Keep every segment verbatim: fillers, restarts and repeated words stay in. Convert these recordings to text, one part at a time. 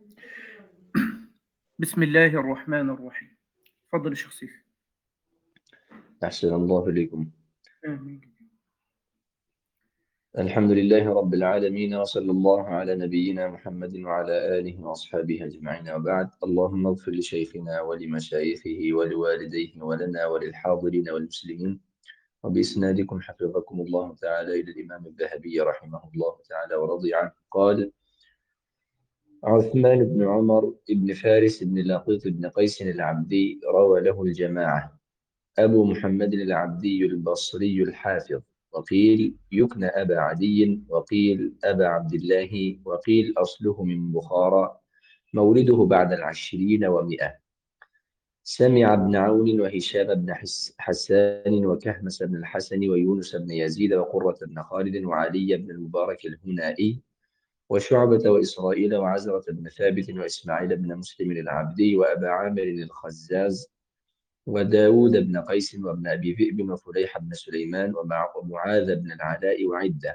بسم الله الرحمن الرحيم. تفضل يا شيخ سيف. أحسن الله إليكم. آمين. الحمد لله رب العالمين، وصلى الله على نبينا محمد وعلى آله وأصحابه أجمعين، وبعد. اللهم اغفر لشيخنا ولمشايخه ولوالديه ولنا وللحاضرين والمسلمين، وبإسنادكم حفظكم الله تعالى إلى الإمام الذهبي رحمه الله تعالى ورضي عنه. قال: عثمان بن عمر بن فارس بن لقيط بن قيس العبدي روى له الجماعة. أبو محمد العبدي البصري الحافظ، وقيل يكنى أبا عدي، وقيل أبا عبد الله، وقيل أصله من بخارى، مولده بعد العشرين ومئة. سمع ابن عون وهشام بن حس حسان وكهمس بن الحسن ويونس بن يزيد وقرة بن خالد وعلي بن المبارك الهنائي وشعبة وإسرائيل وعزرة بن ثابت وإسماعيل بن مسلم العبدي وأبا عامر الخزاز وداود بن قيس وابن أبي ذئب وفليح بن سليمان ومع- ومعاذ بن العلاء وعدة.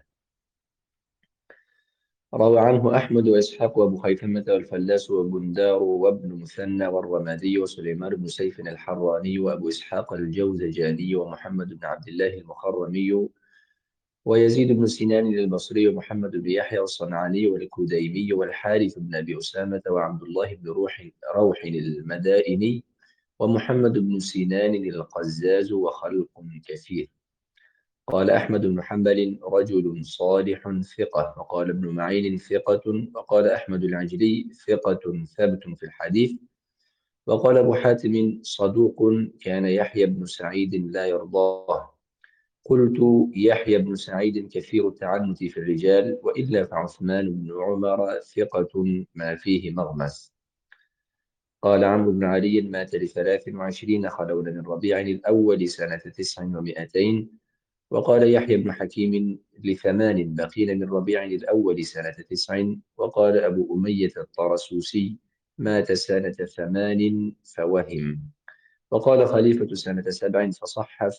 روى عنه أحمد وإسحاق وأبو خيثمة والفلاس وبندار وابن مثنى والرمادي وسليمان بن سيف الحراني وأبو إسحاق الجوزجاني ومحمد بن عبد الله المخرمي ويزيد بن سنان البصري ومحمد بن يحيى الصنعاني والكوديمي والحارث بن أبي أسامة وعبد الله بن روح روح المدائني ومحمد بن سنان القزاز وخلق كثير. قال أحمد بن حنبل: رجل صالح ثقة. وقال ابن معين: ثقة. وقال أحمد العجلي: ثقة ثبت في الحديث. وقال أبو حاتم: صدوق كان يحيى بن سعيد لا يرضاه. قلت: يحيى بن سعيد كثير التعنت في الرجال، وإلا فعثمان بن عمر ثقة ما فيه مغمس. قال عمرو بن علي: مات لثلاث وعشرين خلون من ربيع الأول سنة تسع ومائتين. وقال يحيى بن حكيم: لثمان بقين من ربيع الأول سنة تسع. وقال أبو أمية الطرسوسي: مات سنة ثمان فوهم. وقال خليفة سنة سبع فصحف.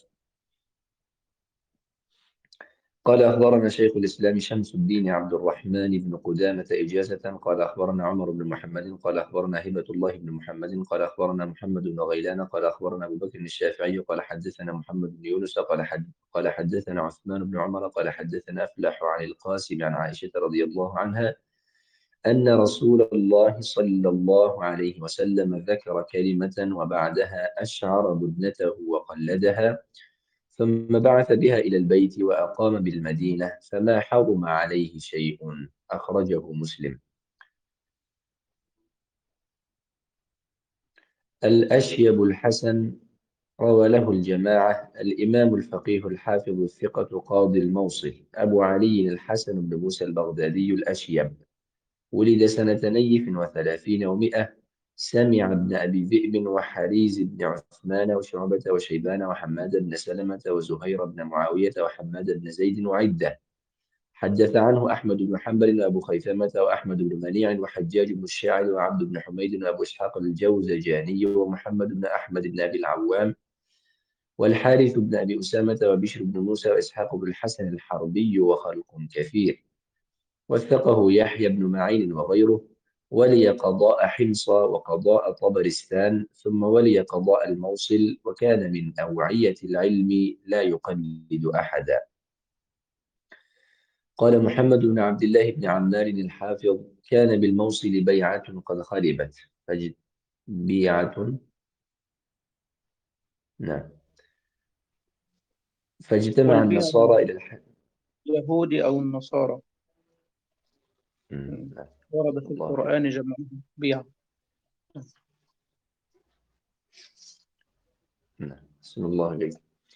قال أخبرنا شيخ الإسلام شمس الدين عبد الرحمن بن قدامة إجازة. قال أخبرنا عمر بن محمد قال أخبرنا هبة الله بن محمد قال أخبرنا محمد بن غيلان قال أخبرنا أبو بكر الشافعي قال حدثنا محمد بن يونس قال حد قال حدثنا عثمان بن عمر قال حدثنا أفلح عن القاسم عن عائشة رضي الله عنها أن رسول الله صلى الله عليه وسلم ذكر كلمة وبعدها أشعر بدنته وقلدها، ثم بعث بها إلى البيت وأقام بالمدينة، فما حرم عليه شيء. أخرجه مسلم. الأشيب الحسن روى له الجماعة. الإمام الفقيه الحافظ الثقة قاضي الموصل أبو علي الحسن بن موسى البغدادي الأشيب، ولد سنة نيف وثلاثين ومائة. سمع ابن أبي ذئب وحريز بن عثمان وشعبة وشيبان وحماد بن سلمة وزهير بن معاوية وحماد بن زيد وعدة. حدث عنه أحمد بن حنبل وأبو خيثمة وأحمد بن منيع وحجاج بن الشاعر وعبد بن حميد وأبو إسحاق الجوزجاني ومحمد بن أحمد بن أبي العوام والحارث بن أبي أسامة وبشر بن موسى وإسحاق بن الحسن الحربي وخلق كثير. وثقه يحيى بن معين وغيره. ولي قضاء حمص وقضاء طبرستان، ثم ولي قضاء الموصل، وكان من أوعية العلم لا يقلد أحدا. قال محمد بن عبد الله بن عمار الحافظ: كان بالموصل بيعة قد خربت فج... بيعة نعم فاجتمع والبيع النصارى إلى الحج. اليهودي أو النصارى. نعم. ورد في الله أكبر. القرآن جمع بيع. نعم. بسم الله عليك.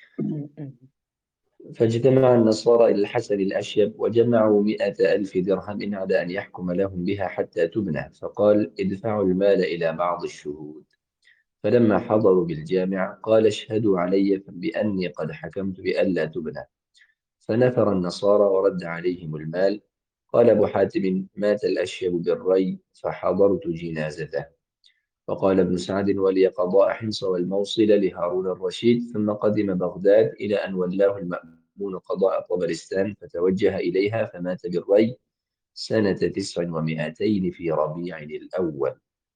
فاجتمع النصارى إلى الحسن الأشيب وجمعوا مئة ألف درهم على أن يحكم لهم بها حتى تبنى، فقال: ادفعوا المال إلى بعض الشهود. فلما حضروا بالجامع قال: اشهدوا علي بأني قد حكمت بألا تبنى. فنفر النصارى ورد عليهم المال. قال أبو حاتم: مات الأشيب بالري فحضرت جنازته. وقال ابن سعد: ولي قضاء حمص والموصل لهارون الرشيد، ثم قدم بغداد إلى أن ولاه المأمون قضاء طبرستان فتوجه إليها فمات بالري. سنة تسع ومائتين في ربيع الأول.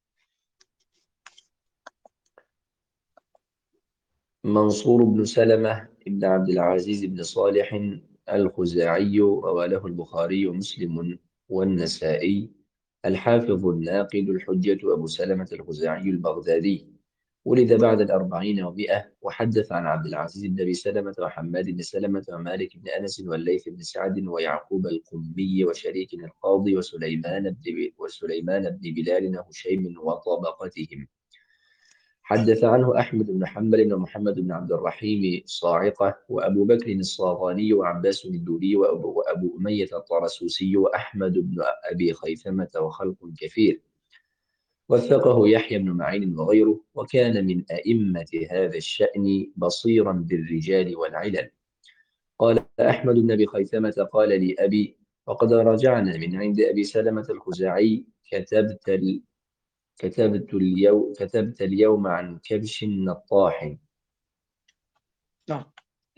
منصور بن سلمة بن عبد العزيز بن صالح الخزاعي، روى له البخاري ومسلم والنسائي. الحافظ الناقد الحجة أبو سلمة الخزاعي البغدادي، ولد بعد الأربعين ومائة، وحدث عن عبد العزيز بن أبي سلمة وحماد بن سلمة ومالك بن أنس والليث بن سعد ويعقوب القمي وشريك القاضي وسليمان بن وسليمان بن بلال وهشيم وطبقتهم. حدث عنه أحمد بن حنبل ومحمد بن عبد الرحيم الصاعقة وأبو بكر الصاغاني وعباس الدوري وأبو, وأبو أمية الطرسوسي وأحمد بن أبي خيثمة وخلق كثير. وثقه يحيى بن معين وغيره، وكان من أئمة هذا الشأن بصيرا بالرجال والعلل. قال أحمد بن أبي خيثمة قال لي أبي: وقد رجعنا من عند أبي سلمة الخزاعي، كتبت ال... كتبت اليوم كتبت اليوم عن كبش نطاح. نعم.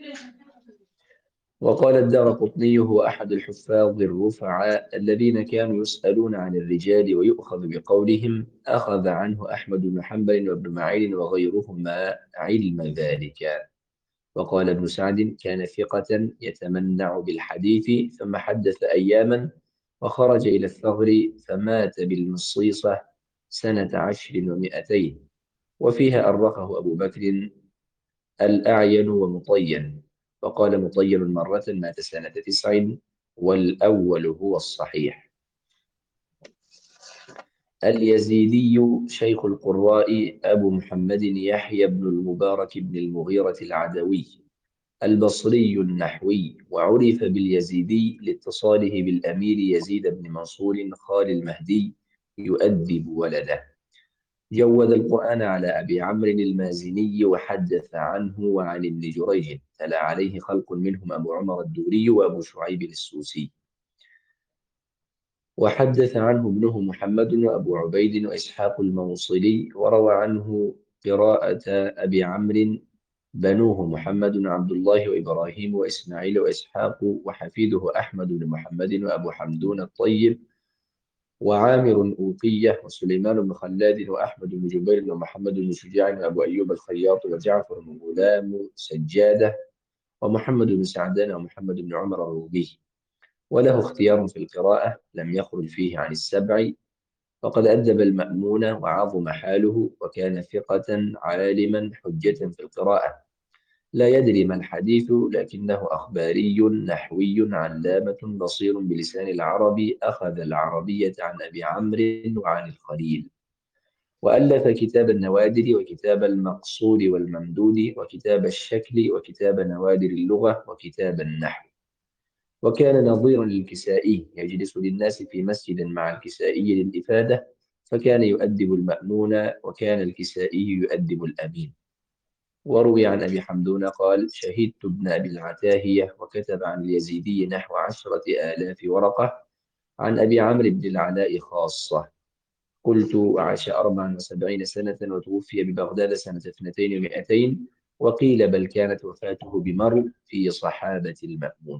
وقال الدارقطني: هو أحد الحفاظ الرفعاء الذين كانوا يسألون عن الرجال ويؤخذ بقولهم، أخذ عنه أحمد بن حنبل وابن معين وغيرهما علم ذلك. وقال ابن سعد: كان ثقة يتمنع بالحديث، ثم حدث أياما وخرج إلى الثغر، فمات بالمصيصة سنة عشر ومائتين. وفيها أرخه أبو بكر الأعين ومطين. وقال مطين مرة: مات سنة تسع، والأول هو الصحيح. اليزيدي شيخ القراء أبو محمد يحيى بن المبارك بن المغيرة العدوي البصري النحوي، وعرف باليزيدي لاتصاله بالأمير يزيد بن منصور خال المهدي يؤدب ولده. جود القرآن على أبي عمرو المازني، وحدث عنه وعن ابن جريج، تلا عليه خلق منهم أبو عمر الدوري وأبو شعيب السوسي. وحدث عنه ابنه محمد وأبو عبيد وإسحاق الموصلي، وروى عنه قراءة أبي عمرو بنوه محمد وعبد الله وإبراهيم وإسماعيل وإسحاق، وحفيده أحمد بن محمد وأبو حمدون الطيب وعامر أوقية وسليمان بن خلاد وأحمد بن جبير ومحمد بن شجاع وأبو أيوب الخياط وجعفر بن غلام سجادة ومحمد بن سعدان ومحمد بن عمر الروبي. وله اختيار في القراءة لم يخرج فيه عن السبع، وقد أدب المأمون وعظم حاله، وكان ثقة عالما حجة في القراءة، لا يدري ما الحديث، لكنه أخباري نحوي علامة بصير بلسان العرب، أخذ العربية عن أبي عمرو وعن الخليل. وألف كتاب النوادر وكتاب المقصود والممدود وكتاب الشكل وكتاب نوادر اللغة وكتاب النحو. وكان نظيرا للكسائي، يجلس للناس في مسجد مع الكسائي للإفادة، فكان يؤدب المأمون، وكان الكسائي يؤدب الأمين. وروي عن أبي حمدون قال: شهدت ابن أبي العتاهية، وكتب عن اليزيدي نحو عشرة آلاف ورقة، عن أبي عمرو بن العلاء خاصة. قلت: عاش أربعا وسبعين سنة، وتوفي ببغداد سنة اثنتين ومائتين، وقيل بل كانت وفاته بمرو في صحابة المأمون.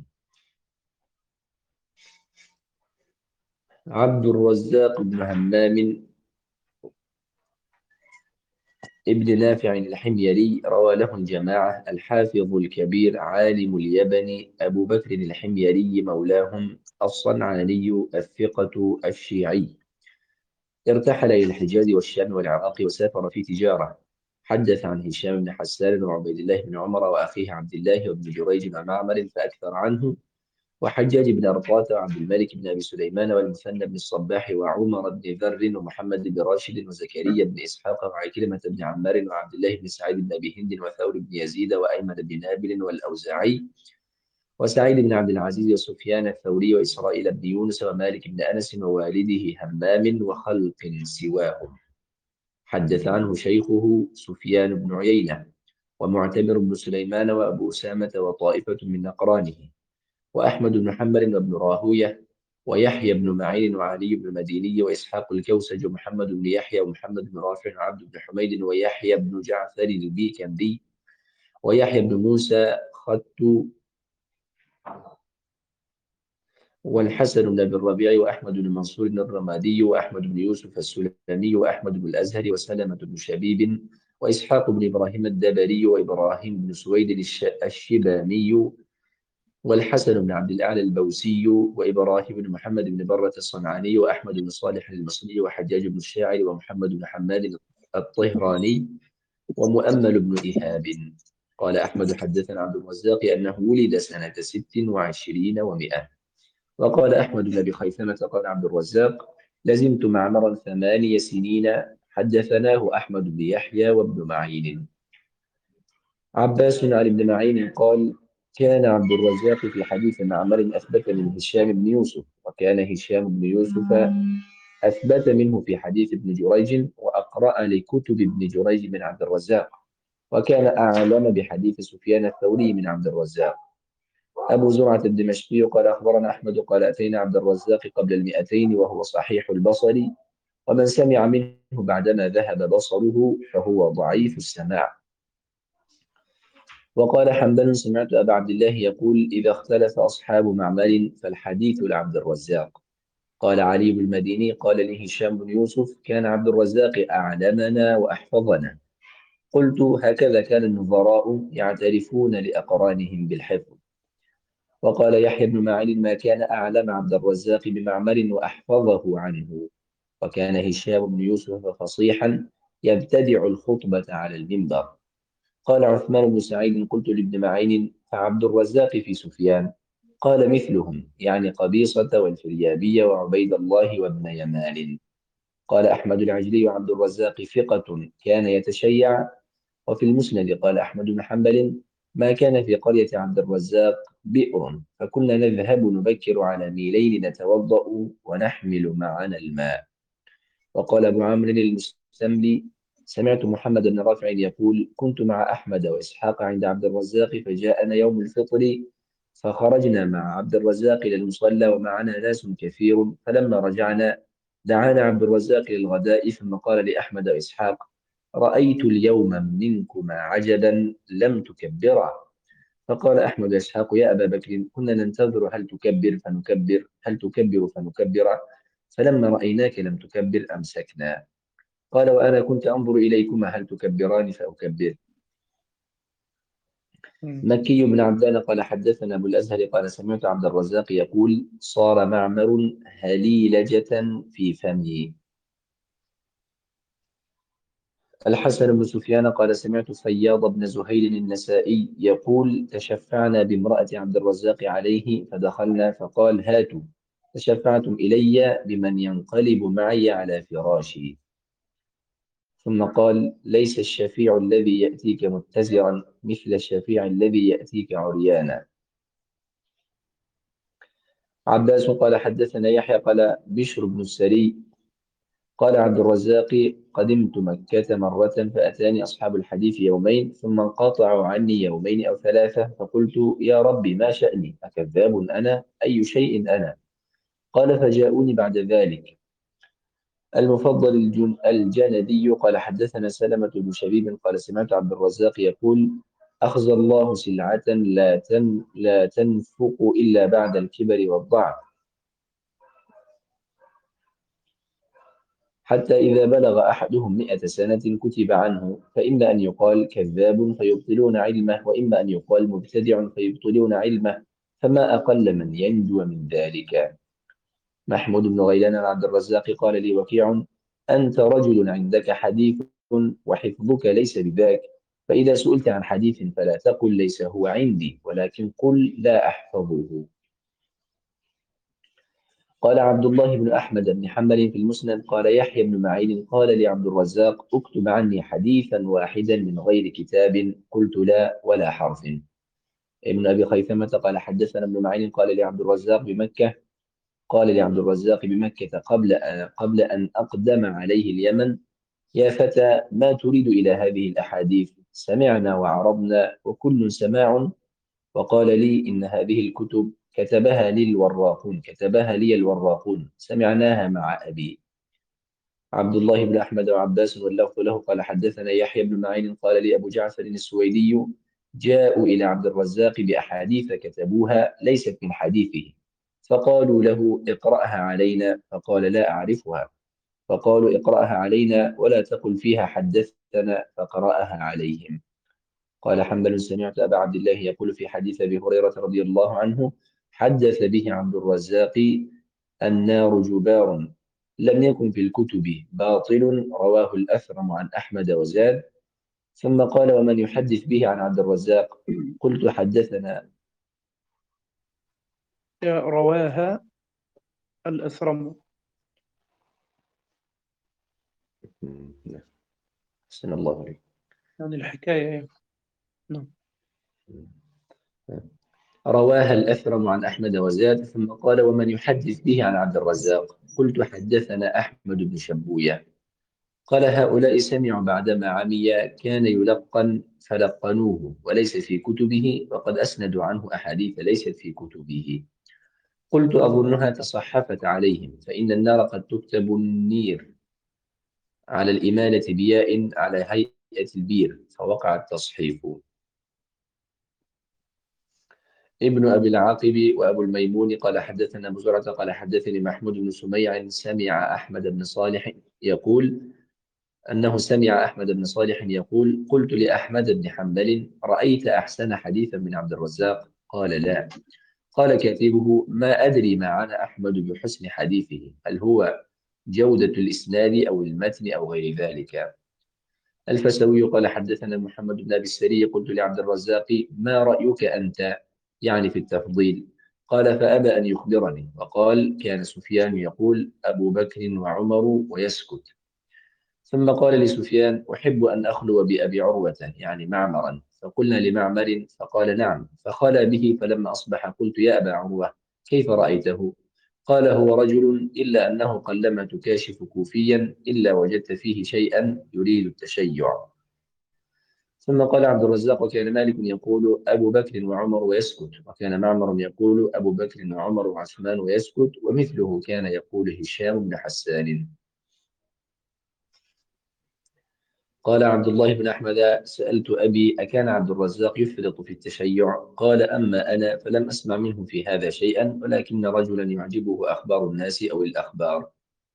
عبد الرزاق بن همام ابن نافع الحميري، روى له الجماعة. الحافظ الكبير عالم اليمن أبو بكر الحميري مولاهم الصنعاني الثقة الشيعي، ارتحل إلى الحجاز والشام والعراق وسافر في تجارة. حدث عن هشام بن حسان وعبيد الله بن عمر وأخيه عبد الله وابن جريج ومعمر فأكثر عنه، وحجاج بن أرطاة وعبد الملك بن أبي سليمان والمثنى بن الصباح وعمر بن ذر ومحمد بن راشد وزكريا بن إسحاق وعكرمة بن عمار وعبد الله بن سعيد بن أبي هند وثور بن يزيد وأيمن بن نابل والأوزاعي وسعيد بن عبد العزيز وسفيان الثوري وإسرائيل بن يونس ومالك بن أنس ووالده همام وخلق سواهم. حدث عنه شيخه سفيان بن عيينة ومعتمر بن سليمان وأبو أسامة وطائفة من أقرانه، وأحمد بن حنبل وابن راهوية ويحيى بن معين وعلي بن المديني وإسحاق الكوسج ومحمد بن يحيى ومحمد بن رافع وعبد بن حميد ويحيى بن جعفر البيكندي ويحيى بن موسى خط والحسن بن أبي الربيع وأحمد بن منصور الرمادي وأحمد بن يوسف السلمي وأحمد بن الأزهر وسلمة بن شبيب وإسحاق بن إبراهيم الدبري وإبراهيم بن سويد الش- الشبامي والحسن بن عبد الأعلى البوسي وإبراهيم بن محمد بن برة الصنعاني وأحمد بن صالح المصري وحجاج بن الشاعر ومحمد بن حماد الطهراني ومؤمل بن إيهاب. قال أحمد حدثنا عبد الرزاق أنه ولد سنة ست وعشرين ومائة. وقال أحمد بن أبي خيثمة قال عبد الرزاق لزمت معمرا ثماني سنين. حدثناه أحمد بن يحيى وابن معين. عباس عن ابن معين قال كان عبد الرزاق في حديث معمر أثبت من هشام بن يوسف، وكان هشام بن يوسف أثبت منه في حديث ابن جريج، وأقرأ لكتب ابن جريج من عبد الرزاق، وكان أعلم بحديث سفيان الثوري من عبد الرزاق. أبو زرعة الدمشقي قال أخبرنا أحمد قال أتينا عبد الرزاق قبل المئتين وهو صحيح البصر، ومن سمع منه بعدما ذهب بصره فهو ضعيف السماع. وقال حنبل سمعت أبا عبد الله يقول إذا اختلف أصحاب معمر فالحديث لعبد الرزاق. قال علي بن المديني قال لي هشام بن يوسف كان عبد الرزاق أعلمنا وأحفظنا. قلت هكذا كان النظراء يعترفون لأقرانهم بالحفظ. وقال يحيى بن معين ما كان أعلم عبد الرزاق بمعمر وأحفظه عنه. وكان هشام بن يوسف فصيحا يبتدع الخطبة على المنبر. قال عثمان بن سعيد قلت لابن معين فعبد الرزاق في سفيان. قال مثلهم يعني قبيصة والفريابية وعبيد الله وابن يمان. قال أحمد العجلي عبد الرزاق ثقة كان يتشيع. وفي المسند قال أحمد بن حنبل ما كان في قرية عبد الرزاق بئر فكنا نذهب نبكر على ميلين نتوضأ ونحمل معنا الماء. وقال أبو عمرو المستملي سمعت محمد بن رافع يقول كنت مع أحمد وإسحاق عند عبد الرزاق فجاءنا يوم الفطر فخرجنا مع عبد الرزاق إلى المصلى ومعنا ناس كثير، فلما رجعنا دعانا عبد الرزاق للغداء ثم قال لأحمد وإسحاق رأيت اليوم منكما عجبا لم تكبرا. فقال أحمد وإسحاق يا أبا بكر كنا ننتظر هل تكبر فنكبر هل تكبر فنكبر، فلما رأيناك لم تكبر أمسكنا. قال وأنا كنت أنظر إليكما هل تكبران فأكبر. مم. مكي بن عبدان قال حدثنا أبو الأزهر قال سمعت عبد الرزاق يقول صار معمر هليلجة في فمي. الحسن بن سفيان قال سمعت فياض بن زهير النسائي يقول تشفعنا بامرأة عبد الرزاق عليه فدخلنا فقال هاتوا تشفعتم إلي بمن ينقلب معي على فراشي. ثم قال ليس الشفيع الذي يأتيك متزرا مثل الشفيع الذي يأتيك عريانا. عباس قال حدثنا يحيى قال بشر بن السري قال عبد الرزاق قدمت مكة مرة فأتاني أصحاب الحديث يومين ثم انقطعوا عني يومين أو ثلاثة، فقلت يا ربي ما شأني أكذاب أنا أي شيء أنا؟ قال فجاءوني بعد ذلك. المفضل الجن الجندي قال حدثنا سلمة بن شبيب قال سمعت عبد الرزاق يقول أخزى الله سلعة لا تن لا تنفق إلا بعد الكبر والضعف، حتى إذا بلغ أحدهم مئة سنة كتب عنه، فإما أن يقال كذاب فيبطلون علمه، وإما أن يقال مبتدع فيبطلون علمه، فما أقل من ينجو من ذلك. محمود بن غيلان عن عبد الرزاق قال لي وكيع أنت رجل عندك حديث وحفظك ليس بذاك، فإذا سئلت عن حديث فلا تقل ليس هو عندي ولكن قل لا أحفظه. قال عبد الله بن أحمد بن حنبل في المسند قال يحيى بن معين قال لي عبد الرزاق اكتب عني حديثا واحدا من غير كتاب، قلت لا ولا حرف. ابن أبي خيثمة قال حدثنا ابن معين قال لي عبد الرزاق بمكة قال لعبد الرزاق بمكة قبل أن قبل أن أقدم عليه اليمن يا فتى ما تريد إلى هذه الأحاديث؟ سمعنا وعرضنا وكل سماع. وقال لي إن هذه الكتب كتبها لي الوراقون كتبها لي الوراقون سمعناها مع أبي. عبد الله بن أحمد وعباس واللفظ له قال حدثنا يحيى بن معين قال لي أبو جعفر السويدي جاءوا إلى عبد الرزاق بأحاديث كتبوها ليست من حديثه، فقالوا له اقرأها علينا، فقال لا أعرفها. فقالوا اقرأها علينا ولا تقل فيها حدثنا، فقرأها عليهم. قال حنبل سمعت أبا عبد الله يقول في حديث أبي هريرة رضي الله عنه حدث به عبد الرزاق: النار جبار لم يكن في الكتب باطل، رواه الأثرم عن أحمد وزاد. ثم قال: ومن يحدث به عن عبد الرزاق؟ قلت حدثنا. رواها الأثرم. أحسن الله عليك. يعني الحكاية. نعم. رواها الأثرم عن أحمد وزاد. ثم قال: ومن يحدث به عن عبد الرزاق؟ قلت حدثنا أحمد بن شبوية. قال: هؤلاء سمعوا بعدما عمي كان يلقن فلقنوه وليس في كتبه، وقد أسندوا عنه أحاديث ليست في كتبه. قلت: أظنها تصحفت عليهم، فإن النار قد تكتب النير على الإمالة بياء على هيئة البير، فوقع التصحيف. ابن أبي العاقب وأبو الميمون قال حدثنا أبو زرعة قال حدثني محمود بن سميع سمع أحمد بن صالح يقول أنه سمع أحمد بن صالح يقول: قلت لأحمد بن حنبل: رأيت أحسن حديثا من عبد الرزاق؟ قال: لا. قال كاتبه: ما أدري ما عنى أحمد بحسن حديثه، هل هو جودة الإسناد أو المتن أو غير ذلك. الفسوي قال حدثنا محمد بن أبي السري قلت لعبد الرزاق: ما رأيك أنت، يعني في التفضيل؟ قال: فأبى أن يخبرني، وقال: كان سفيان يقول أبو بكر وعمر ويسكت. ثم قال لسفيان: أحب أن أخلو بأبي عروة، يعني معمرا. فقلنا لمعمر، فقال: نعم. فخلى به، فلما أصبح قلت: يا أبا عروة، كيف رأيته؟ قال: هو رجل، إلا أنه قلما تكاشف كوفيا إلا وجدت فيه شيئا يريد التشيع. ثم قال عبد الرزاق: وكان مالك يقول أبو بكر وعمر ويسكت، وكان معمر يقول أبو بكر وعمر وعثمان ويسكت، ومثله كان يقول هشام بن حسان. قال عبد الله بن أحمد: سألت أبي أكان عبد الرزاق يفرط في التشيع؟ قال: أما أنا فلم أسمع منه في هذا شيئا، ولكن رجلا يعجبه أخبار الناس أو الأخبار.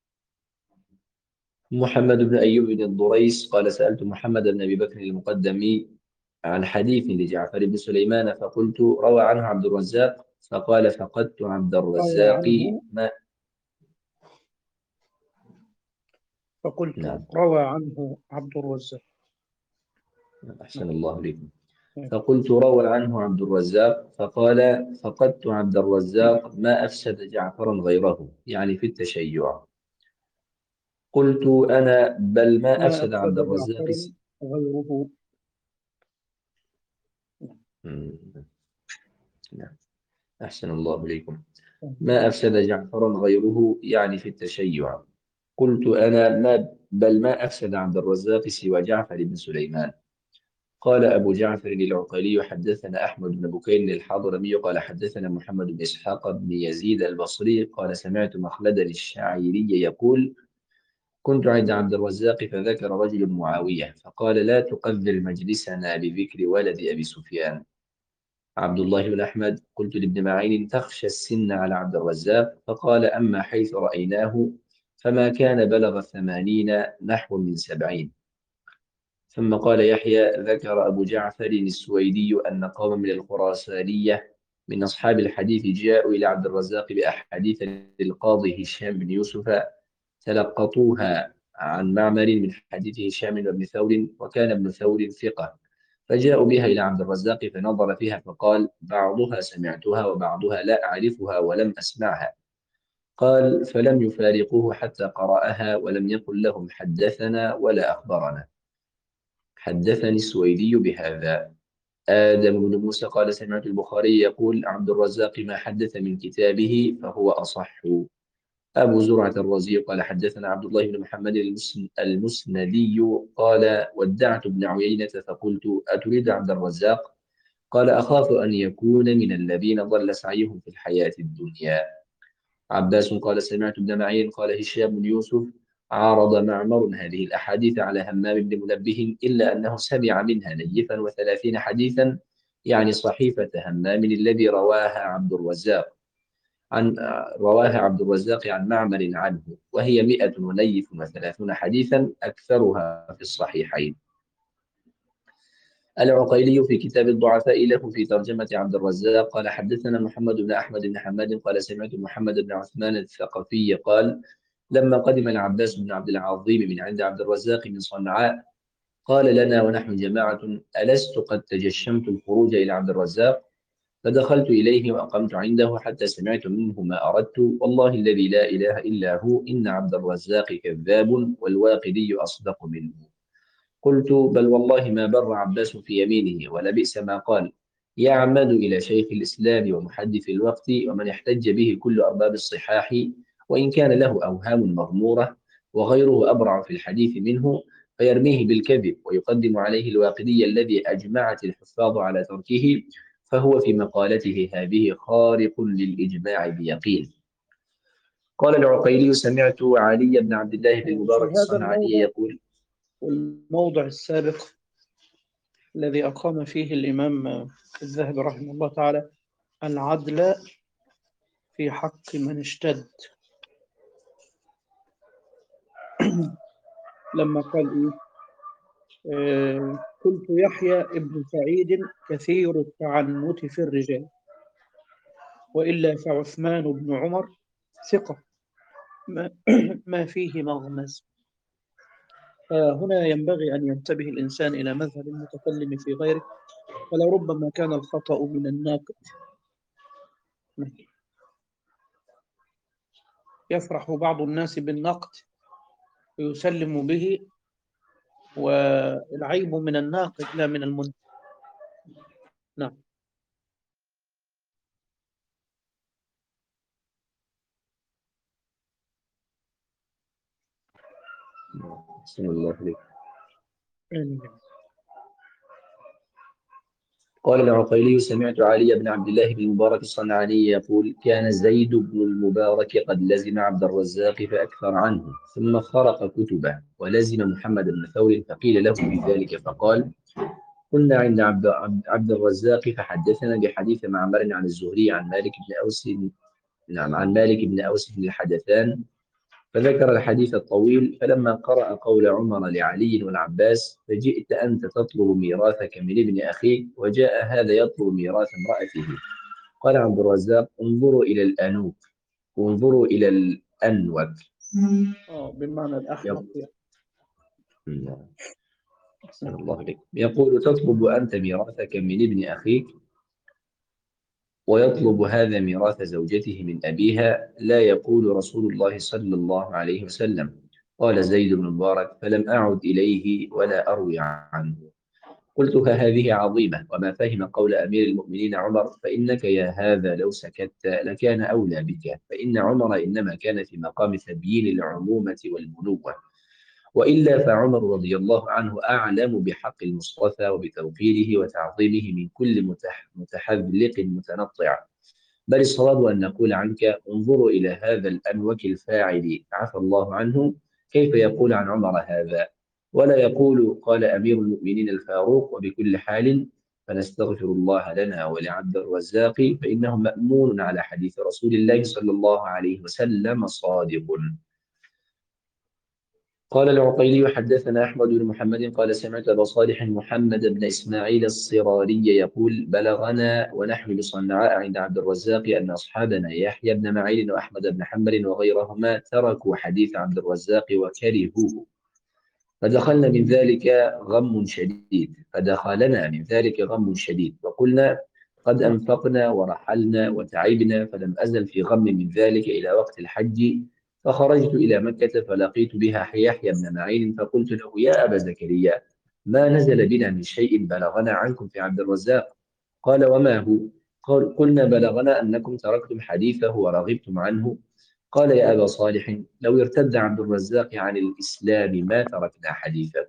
محمد بن أيوب بن الضريس قال: سألت محمد بن أبي بكر المقدمي عن حديث لجعفر بن سليمان، فقلت: روى عنه عبد الرزاق؟ فقال: فقدت عبد روى الرزاق عنه ما. فقلت نعم. روى عنه عبد الرزاق. أحسن نعم. الله إليكم. نعم. فقلت: روى عنه عبد الرزاق؟ فقال: فقدت عبد الرزاق ما أفسد جعفرا غيره، يعني في التشيع. قلت أنا: بل ما ما أفسد عبد أفسد الرزاق جعفر س... غيره. مم. نعم. أحسن الله إليكم. نعم. ما أفسد جعفرا غيره، يعني في التشيع. قلت أنا: ما بل ما أفسد عبد الرزاق سوى جعفر بن سليمان. قال أبو جعفر العقيلي: حدثنا أحمد بن بكير الحضرمي قال حدثنا محمد بن إسحاق بن يزيد البصري قال: سمعت مخلدا الشاعري يقول: كنت عند عبد الرزاق فذكر رجل معاوية، فقال: لا تقذر مجلسنا بذكر ولد أبي سفيان. عبد الله بن أحمد: قلت لابن معين: تخشى السن على عبد الرزاق؟ فقال: أما حيث رأيناه فما كان بلغ ثمانين نحو من سبعين. ثم قال يحيى: ذكر أبو جعفر السويدي أن قوما من الخراسانية من أصحاب الحديث جاءوا إلى عبد الرزاق بأحاديث للقاضي هشام بن يوسف تلقطوها عن معمر من حديث هشام وابن ثور، وكان ابن ثور ثقة، فجاءوا بها إلى عبد الرزاق فنظر فيها فقال: بعضها سمعتها وبعضها لا أعرفها ولم أسمعها. قال: فلم يفارقوه حتى قرأها ولم يقل لهم حدثنا ولا أخبرنا. حدثني السويدي بهذا. آدم بن موسى قال: سمعت البخاري يقول: عبد الرزاق ما حدث من كتابه فهو أصح. أبو زرعة الرازي قال: حدثنا عبد الله بن محمد المسن- المسندي قال: ودعت ابن عيينة فقلت: أتريد عبد الرزاق؟ قال: أخاف أن يكون من الذين ضل سعيهم في الحياة الدنيا. عباس قال: سمعت ابن معين قال: هشام بن يوسف عارض معمر هذه الأحاديث على همام بن منبه، إلا أنه سمع منها نيفا وثلاثين حديثا، يعني صحيفة همام الذي رواها عبد الرزاق. عن رواها عبد الرزاق عن معمر عنه، وهي مئة ونيف وثلاثون حديثا أكثرها في الصحيحين. العقيلي في كتاب الضعفاء له في ترجمة عبد الرزاق قال حدثنا محمد بن أحمد بن حماد قال سمعت محمد بن عثمان الثقفي قال لما قدم العباس بن عبد العظيم من عند عبد الرزاق من صنعاء قال لنا ونحن جماعة ألست قد تجشمت الخروج إلى عبد الرزاق؟ فدخلت إليه وأقمت عنده حتى سمعت منه ما أردت، والله الذي لا إله إلا هو إن عبد الرزاق كذاب والواقدي أصدق منه. قلت بل والله ما بر عباس في يمينه ولبئس ما قال، يعمد إلى شيخ الإسلام ومحدث الوقت ومن احتج به كل أرباب الصحاح، وإن كان له أوهام مغمورة وغيره أبرع في الحديث منه، فيرميه بالكذب ويقدم عليه الواقدي الذي أجمعت الحفاظ على تركه، فهو في مقالته هذه خارق للإجماع بيقين. قال العقيلي سمعت علي بن عبد الله بن في المبارك هذا الصنعاني الموضع يقول والموضع السابق الذي أقام فيه الإمام الذهبي رحمه الله تعالى العدل في حق من اشتد، لما قال إيه؟ آه قلت يحيى ابن سعيد كثير التعنت في الرجال، وإلا فعثمان بن عمر ثقة ما, ما فيه مغمز. فهنا ينبغي أن ينتبه الإنسان إلى مذهب المتكلم في غيره، فلربما كان الخطأ من الناقد. يفرح بعض الناس بالنقد ويسلم به، والعيب من الناقد لا من المنتج. نعم. بسم الله عليك. آمين. قال العقيلي سمعت علي بن عبد الله بن المبارك الصنعاني يقول كان زيد بن المبارك قد لزم عبد الرزاق فأكثر عنه، ثم خرق كتبه ولزم محمد بن ثور فقيل له بذلك فقال كنا عند عبد, عبد, عبد الرزاق فحدثنا بحديث معمر عن الزهري عن مالك بن أوس، نعم عن مالك بن أوس بن الحدثان، فذكر الحديث الطويل. فلما قرأ قول عمر لعلي والعباس فجئت أنت تطلب ميراثك من ابن أخيك وجاء هذا يطلب ميراث امرأته. قال عبد الرزاق انظروا إلى الأنوك وانظروا إلى الأنوك. اه بمعنى الأحمق يعني. أحسن الله عليك. يقول تطلب أنت ميراثك من ابن أخيك ويطلب هذا ميراث زوجته من أبيها، لا يقول رسول الله صلى الله عليه وسلم. قال زيد بن مبارك فلم أعد إليه ولا أروي عنه. قلتها هذه عظيمة، وما فهم قول أمير المؤمنين عمر فإنك يا هذا لو سكت لكان أولى بك، فإن عمر إنما كان في مقام تبيين العمومة والبنوة، وإلا فعمر رضي الله عنه أعلم بحق المصطفى وبتوقيره وتعظيمه من كل متح متحذلق متنطع. بل الصواب أن نقول عنك انظروا إلى هذا الأنوك الفاعل عفى الله عنه كيف يقول عن عمر هذا، ولا يقول قال أمير المؤمنين الفاروق. وبكل حال فنستغفر الله لنا ولعبد الرزاق فإنه مأمون على حديث رسول الله صلى الله عليه وسلم صادق. قال العقيلي حدثنا أحمد بن محمد قال سمعت أبا صالح محمد بن إسماعيل الصراري يقول بلغنا ونحن بصنعاء عند عبد الرزاق أن أصحابنا يحيى بن معين وأحمد بن حنبل وغيرهما تركوا حديث عبد الرزاق وكرهوه، فدخلنا من ذلك غم شديد فدخلنا من ذلك غم شديد وقلنا قد أنفقنا ورحلنا وتعبنا، فلم أزل في غم من ذلك إلى وقت الحج. فخرجت إلى مكة فلقيت بها يحيى بن معين فقلت له يا أبا زكريا ما نزل بنا من شيء بلغنا عنكم في عبد الرزاق؟ قال وما هو؟ قال قلنا بلغنا أنكم تركتم حديثه ورغبتم عنه. قال يا أبا صالح لو ارتد عبد الرزاق عن الإسلام ما تركنا حديثه.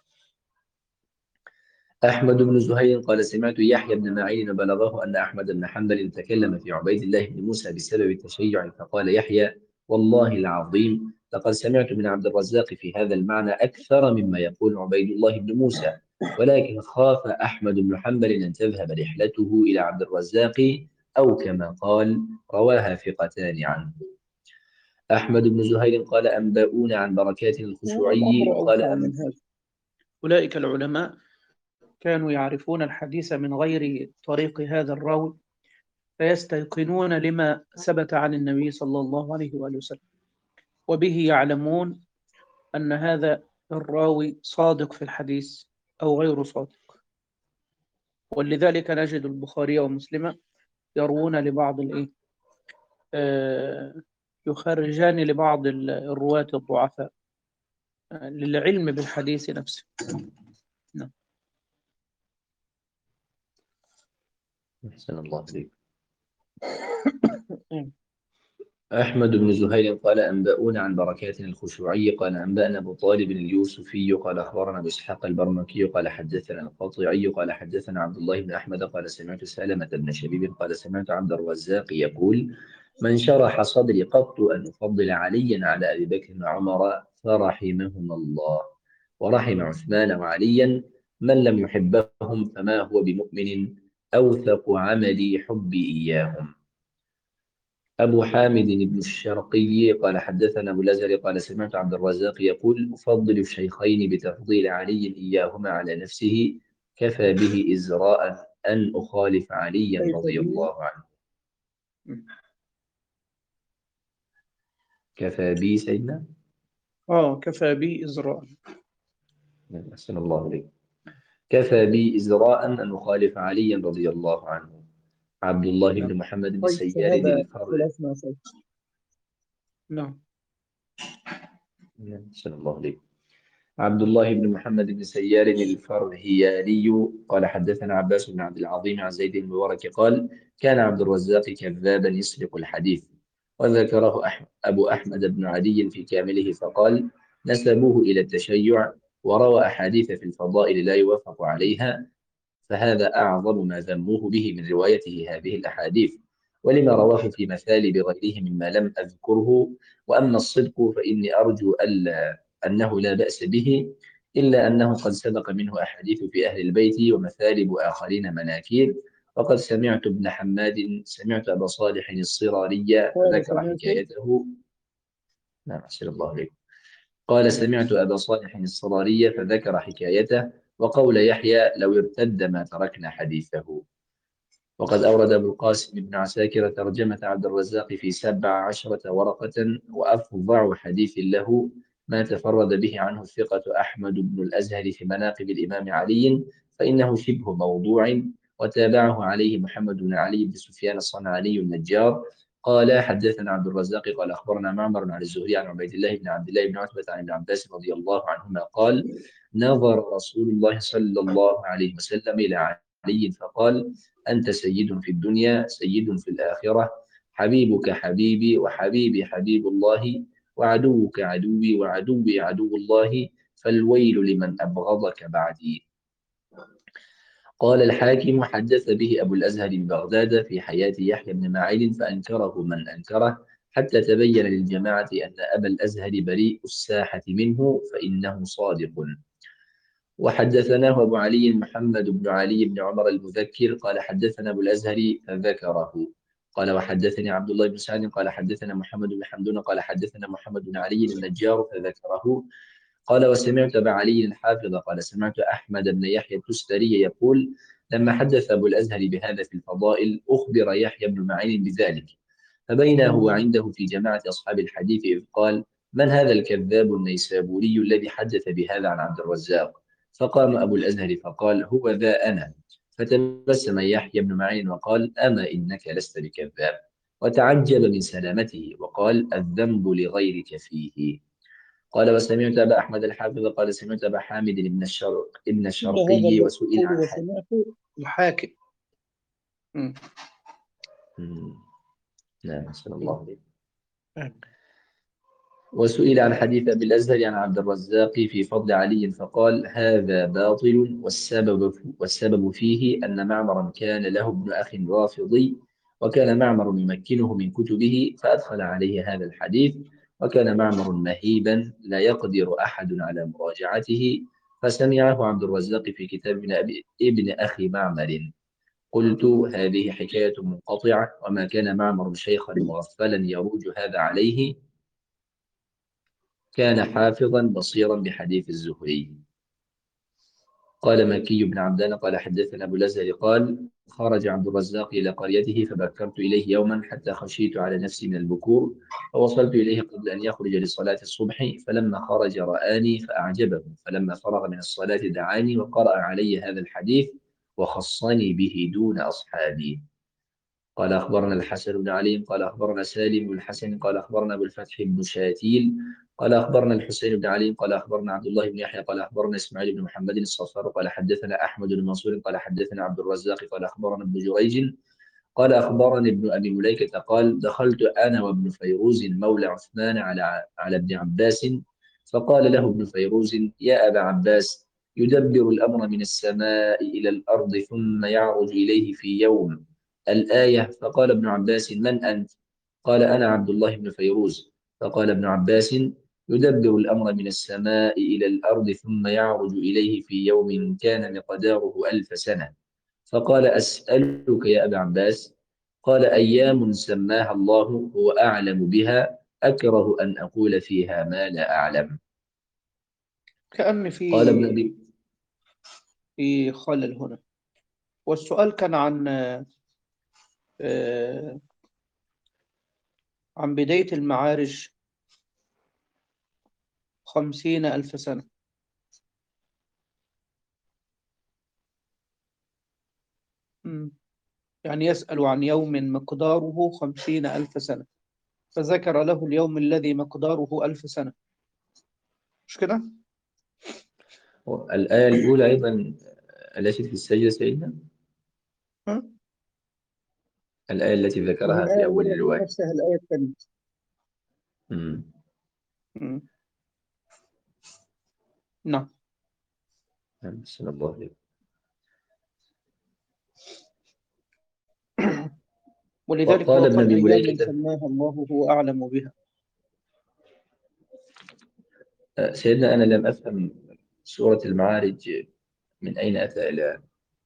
أحمد بن زهير قال سمعت يحيى بن معين بلغه أن أحمد بن حنبل تكلم في عبيد الله بن موسى بسبب التشيع، فقال يحيى والله العظيم لقد سمعت من عبد الرزاق في هذا المعنى أكثر مما يقول عبيد الله بن موسى، ولكن خاف أحمد بن حنبل أن تذهب رحلته إلى عبد الرزاق أو كما قال رواها ثقتان عنه. أحمد بن زهير قال أنبؤون عن بركات الخشوعي والأمر قال أوسع أم من هذا. أولئك العلماء كانوا يعرفون الحديث من غير طريق هذا الراوي، فيستيقنون لما ثبت عن النبي صلى الله عليه وآله وسلم، وبه يعلمون أن هذا الراوي صادق في الحديث أو غير صادق. ولذلك نجد البخاري ومسلم يروون لبعض الإيه آه يخرجان لبعض الرواة الضعفاء آه للعلم بالحديث نفسه. نعم. أحسن الله إليك. أحمد بن زهير قال أنبؤون عن بركات الخشوعي قال أنبأنا أبو طالب اليوسفي قال أخبرنا أبو إسحاق البرمكي قال حدثنا القطيعي قال حدثنا عبد الله بن أحمد قال سمعت سالمة بن شبيب قال سمعت عبد الرزاق يقول من شرح صدري قط أن أفضل عليا على أبي بكر وعمر فرحمهما الله، ورحم عثمان وعليا، من لم يحبهم فما هو بمؤمن، أوثق عملي حبي إياهم. أبو حامد بن الشرقي قال حدثنا أبو الأزهر قال سمعت عبد الرزاق يقول أفضل الشيخين بتفضيل علي إياهما على نفسه، كفى به إزراء أن أخالف عليا كيف رضي بي الله عنه. كفى بي سيدنا آه كفى بي إزراء. أحسن الله عليك. كفى بي إزراء أن أخالف عليا رضي الله عنه. عبد الله نعم. بن محمد بن طيب سيار فهذا الفرد. خلاف ما سيد. نعم. أحسن الله عليك. عبد الله بن محمد بن سيار الفرهياني قال حدثنا عباس بن عبد العظيم عن زيد بن المبارك قال كان عبد الرزاق كذابا يسرق الحديث، وذكره أحمد أبو أحمد بن عدي في كامله فقال نسبوه إلى التشيع، وروى أحاديث في الفضائل لا يوافق عليها، فهذا أعظم ما ذموه به من روايته هذه الأحاديث، ولما رواه في مثالب غيره مما لم أذكره. وأما الصدق فإني أرجو ألا أنه لا بأس به، إلا أنه قد سبق منه أحاديث في أهل البيت ومثالب آخرين مناكير. وقد سمعت ابن حماد سمعت أبا صالح الصراري قال فذكر سمعت. حكايته. نعم أحسن الله عليك. قال نعم. سمعت أبا صالح الصراري فذكر حكايته، وقول يحيى لو ارتد ما تركنا حديثه. وقد أورد أبو القاسم بن عساكر ترجمة عبد الرزاق في سبع عشرة ورقة، وأفظع حديث له ما تفرد به عنه الثقة أحمد بن الأزهر في مناقب الإمام علي، فإنه شبه موضوع. وتابعه عليه محمد بن علي بن سفيان الصنعاني النجار قال حدثنا عبد الرزاق قال أخبرنا معمر عن الزهري عن عبيد الله بن عبد الله بن عتبة عن ابن عباس رضي الله عنهما قال نظر رسول الله صلى الله عليه وسلم إلى علي فقال أنت سيد في الدنيا سيد في الآخرة، حبيبك حبيبي وحبيبي حبيب الله، وعدوك عدوي وعدوي عدو الله، فالويل لمن أبغضك بعدي. قال الحاكم حدث به أبو الأزهر ببغداد في حياة يحيى بن معين فأنكره من أنكره، حتى تبين للجماعة أن أبا الأزهر بريء الساحة منه فإنه صادق. وحدثناه أبو علي محمد بن علي بن عمر المذكر قال حدثنا أبو الأزهر فذكره. قال وحدثني عبد الله بن سعد قال حدثنا محمد بن حمدون قال حدثنا محمد بن علي النجار فذكره. قال وسمعت أبا علي الحافظ قال سمعت أحمد بن يحيى التستري يقول لما حدث أبو الأزهر بهذا في الفضائل أخبر يحيى بن معين بذلك، فبين هو عنده في جماعة أصحاب الحديث إذ قال من هذا الكذاب النيسابوري الذي حدث بهذا عن عبد الرزاق؟ فقام أبو الأزهر فقال هو ذا أنا. فتبسم يحيى بن معين وقال أما إنك لست بكذاب، وتعجب من سلامته وقال الذنب لغيرك فيه. قال وسمعت أبا أحمد الحافظ قال سمعت أبا حامد بن الشرق ابن إلا هذا الشرقي وسئل القول عن حد. وسمعت الحاكم. مم. نعم صلى الله عليه. آه. وسئل عن حديث أبي الأزهر عن عبد الرزاق في فضل علي فقال هذا باطل، والسبب والسبب فيه أن معمرا كان له ابن أخ رافضي، وكان معمر يمكنه من كتبه فأدخل عليه هذا الحديث، وكان معمر مهيبا لا يقدر أحد على مراجعته، فسمعه عبد الرزاق في كتاب ابن, أبي ابن أخي معمر. قلت هذه حكاية منقطعة، وما كان معمر شيخا مغفلا يروج هذا عليه، كان حافظا بصيرا بحديث الزهري. قال مكي بن عبدان قال حدثنا أبو الأزهر قال خرج عبد الرزاق إلى قريته فبكرت إليه يوما حتى خشيت على نفسي من البكور، فوصلت إليه قبل أن يخرج لصلاة الصبح، فلما خرج رآني فأعجبه، فلما فرغ من الصلاة دعاني وقرأ علي هذا الحديث وخصني به دون أصحابي. قال أخبرنا الحسن بن علي قال أخبرنا سالم بن الحسن قال أخبرنا أبو الفتح بن شاتيل قال أخبرنا الحسين بن علي قال أخبرنا عبد الله بن يحيى قال أخبرنا إسماعيل بن محمد الصفار قال حدثنا أحمد بن منصور قال حدثنا عبد الرزاق قال أخبرنا ابن جريج قال أخبرني ابن أبي مليكة قال دخلت أنا وابن فيروز مولى عثمان على على ابن عباس، فقال له ابن فيروز يا أبا عباس يدبر الأمر من السماء إلى الأرض ثم يعرج إليه في يوم الآية. فقال ابن عباس من أنت؟ قال أنا عبد الله بن فيروز. فقال ابن عباس يدبر الأمر من السماء إلى الأرض ثم يعرج إليه في يوم كان مقداره ألف سنة. فقال أسألك يا أبا عباس؟ قال أيام سماها الله هو أعلم بها، أكره أن أقول فيها ما لا أعلم. كأن في قال ابن أبي في خلل هنا. والسؤال كان عن آه، عن بداية المعارج خمسين ألف سنة. مم. يعني يسأل عن يوم مقداره خمسين ألف سنة، فذكر له اليوم الذي مقداره ألف سنة، مش كده؟ الآية الأولى أيضا التي في السجدة سيدنا، ها؟ الآية التي ما هي ذكرها الآية في أول الأولى هي الرواية. نفسها الآية الثانية. مم. مم. نعم. أحسن الله عليك. ولذلك وقال هو ابن قال أبي أيام مليكة سماها الله هو أعلم بها. آه، سيدنا أنا لم أفهم سورة المعارج من أين أتى إلى،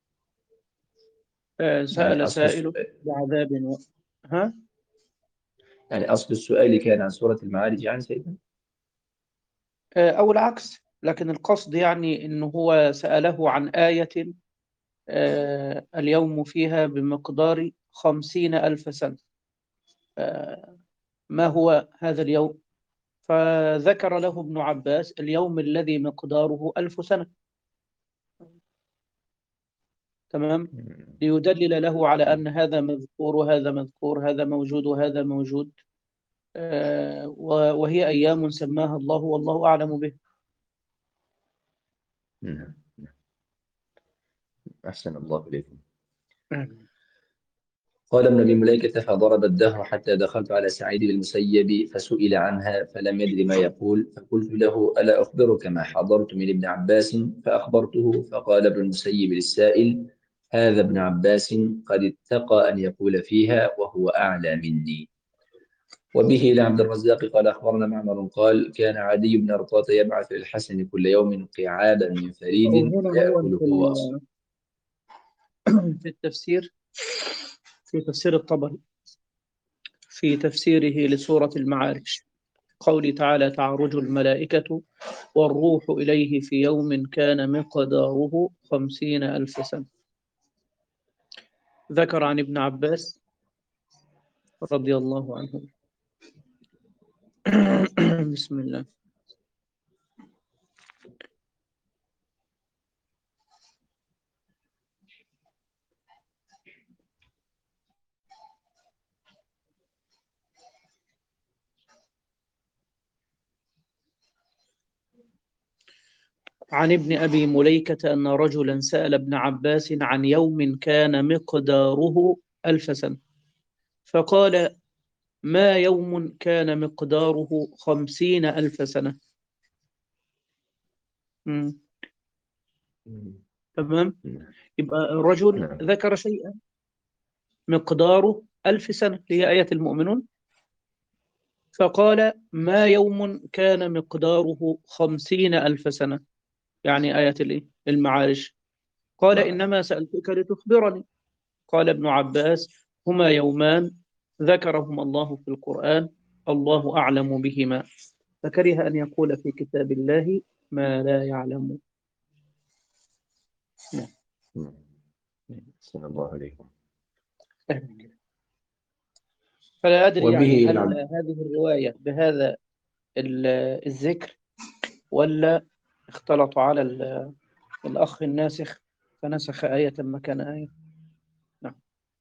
آه، يعني سأل أصل سائل السؤال، بعذاب و... ها؟ يعني أصل السؤال كان عن سورة المعارج يعني سيدنا. آه، أو العكس، لكن القصد يعني أنه هو سأله عن آية آه، اليوم فيها بمقدار خمسين ألف سنة. آه، ما هو هذا اليوم؟ فذكر له ابن عباس اليوم الذي مقداره ألف سنة. تمام. مم. ليدلل له على أن هذا مذكور وهذا مذكور، هذا موجود وهذا موجود. آه، وهي أيام سماها الله والله أعلم به. نعم. أحسن الله إليكم. قال ابن أبي مليكة فضرب الدهر حتى دخلت على سعيد بن المسيب فسئل عنها فلم يدر ما يقول، فقلت له ألا أخبرك ما حضرت من ابن عباس؟ فأخبرته، فقال ابن المسيب للسائل هذا ابن عباس قد اتقى أن يقول فيها وهو أعلى مني. وبه إلى عبد الرزاق قال أخبرنا معمر قال كان عدي بن أرطاط يبعث للحسن كل يوم قعابا من فريد وهنا هو فيأكل في هو وأصحابه. ال- في التفسير، في تفسير الطبري في تفسيره لسورة المعارج، قوله تعالى تعرج الملائكة والروح إليه في يوم كان مقداره خمسين ألف سنة. ذكر عن ابن عباس رضي الله عنه. بسم الله. عن ابن أبي مليكة أن رجلا سأل ابن عباس عن يوم كان مقداره ألف سنة، فقال ما يوم كان مقداره خمسين ألف سنة. مم. تمام. يبقى الرجل نعم. ذكر شيئا مقداره ألف سنة، هي آية المؤمنون، فقال ما يوم كان مقداره خمسين ألف سنة، يعني آية الإيه؟ المعارج. قال نعم. إنما سألتك لتخبرني. قال ابن عباس: هما يومان ذكرهما الله في القرآن، الله أعلم بهما، فكره أن يقول في كتاب الله ما لا يعلم. نعم. أحسن الله عليكم. فلا أدري يعني وبه هل نعم. هذه الرواية بهذا الذكر ولا اختلط على الأخ الناسخ فنسخ آية مكان آية. نعم.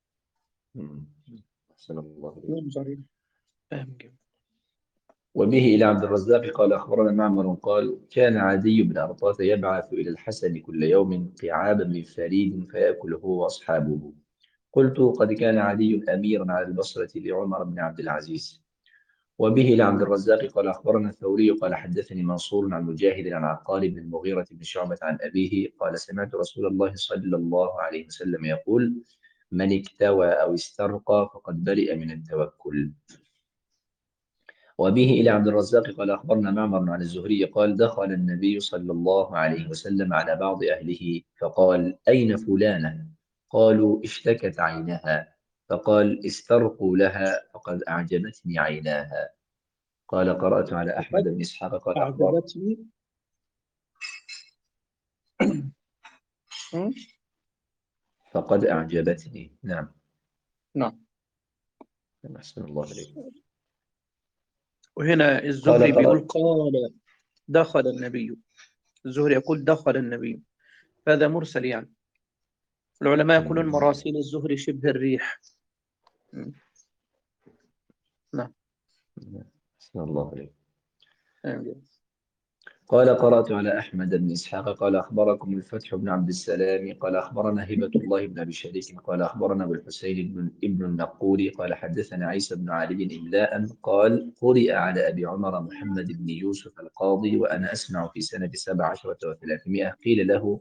أحسن الله عليكم. ينظر فهم جدا. وبه إلى عبد الرزاق قال أخبرنا معمر قال كان عدي بن أرطاة يبعث إلى الحسن كل يوم قعابا من فريد فيأكل هو وأصحابه. قلت قد كان عدي أميرا على البصرة لعمر بن عبد العزيز. وبه إلى عبد الرزاق قال أخبرنا الثوري قال حدثني منصور عن مجاهد عن عقال بن المغيرة بن شعبة عن أبيه قال سمعت رسول الله صلى الله عليه وسلم يقول من اكتوى أو استرقى فقد برئ من التوكل. وبه إلى عبد الرزاق قال أخبرنا معمر عن الزهري قال دخل النبي صلى الله عليه وسلم على بعض أهله فقال أين فلانة؟ قالوا اشتكت عينها، فقال استرقوا لها فقد أعجبتني عيناها. قال قرأت على أحمد وقد بن إسحاق قال أخبر أعجبتني. فقد أعجبتني. نعم. نعم. أحسن الله عليك. وهنا قال الزهري بيقول قرأت قال دخل النبي، الزهري يقول دخل النبي، هذا مرسل يعني. العلماء يقولون مراسيل الزهري شبه الريح. نعم. أحسن الله عليك. آمين. قال قرأت على أحمد بن إسحاق قال أخبركم الفتح بن عبد السلام قال أخبرنا هبة الله بن أبي شريك قال أخبرنا أبو الحسين بن ابن النقوري قال حدثنا عيسى بن علي إملاء قال قرئ على أبي عمر محمد بن يوسف القاضي وأنا أسمع في سنة سبع عشرة وثلاثمائة قيل له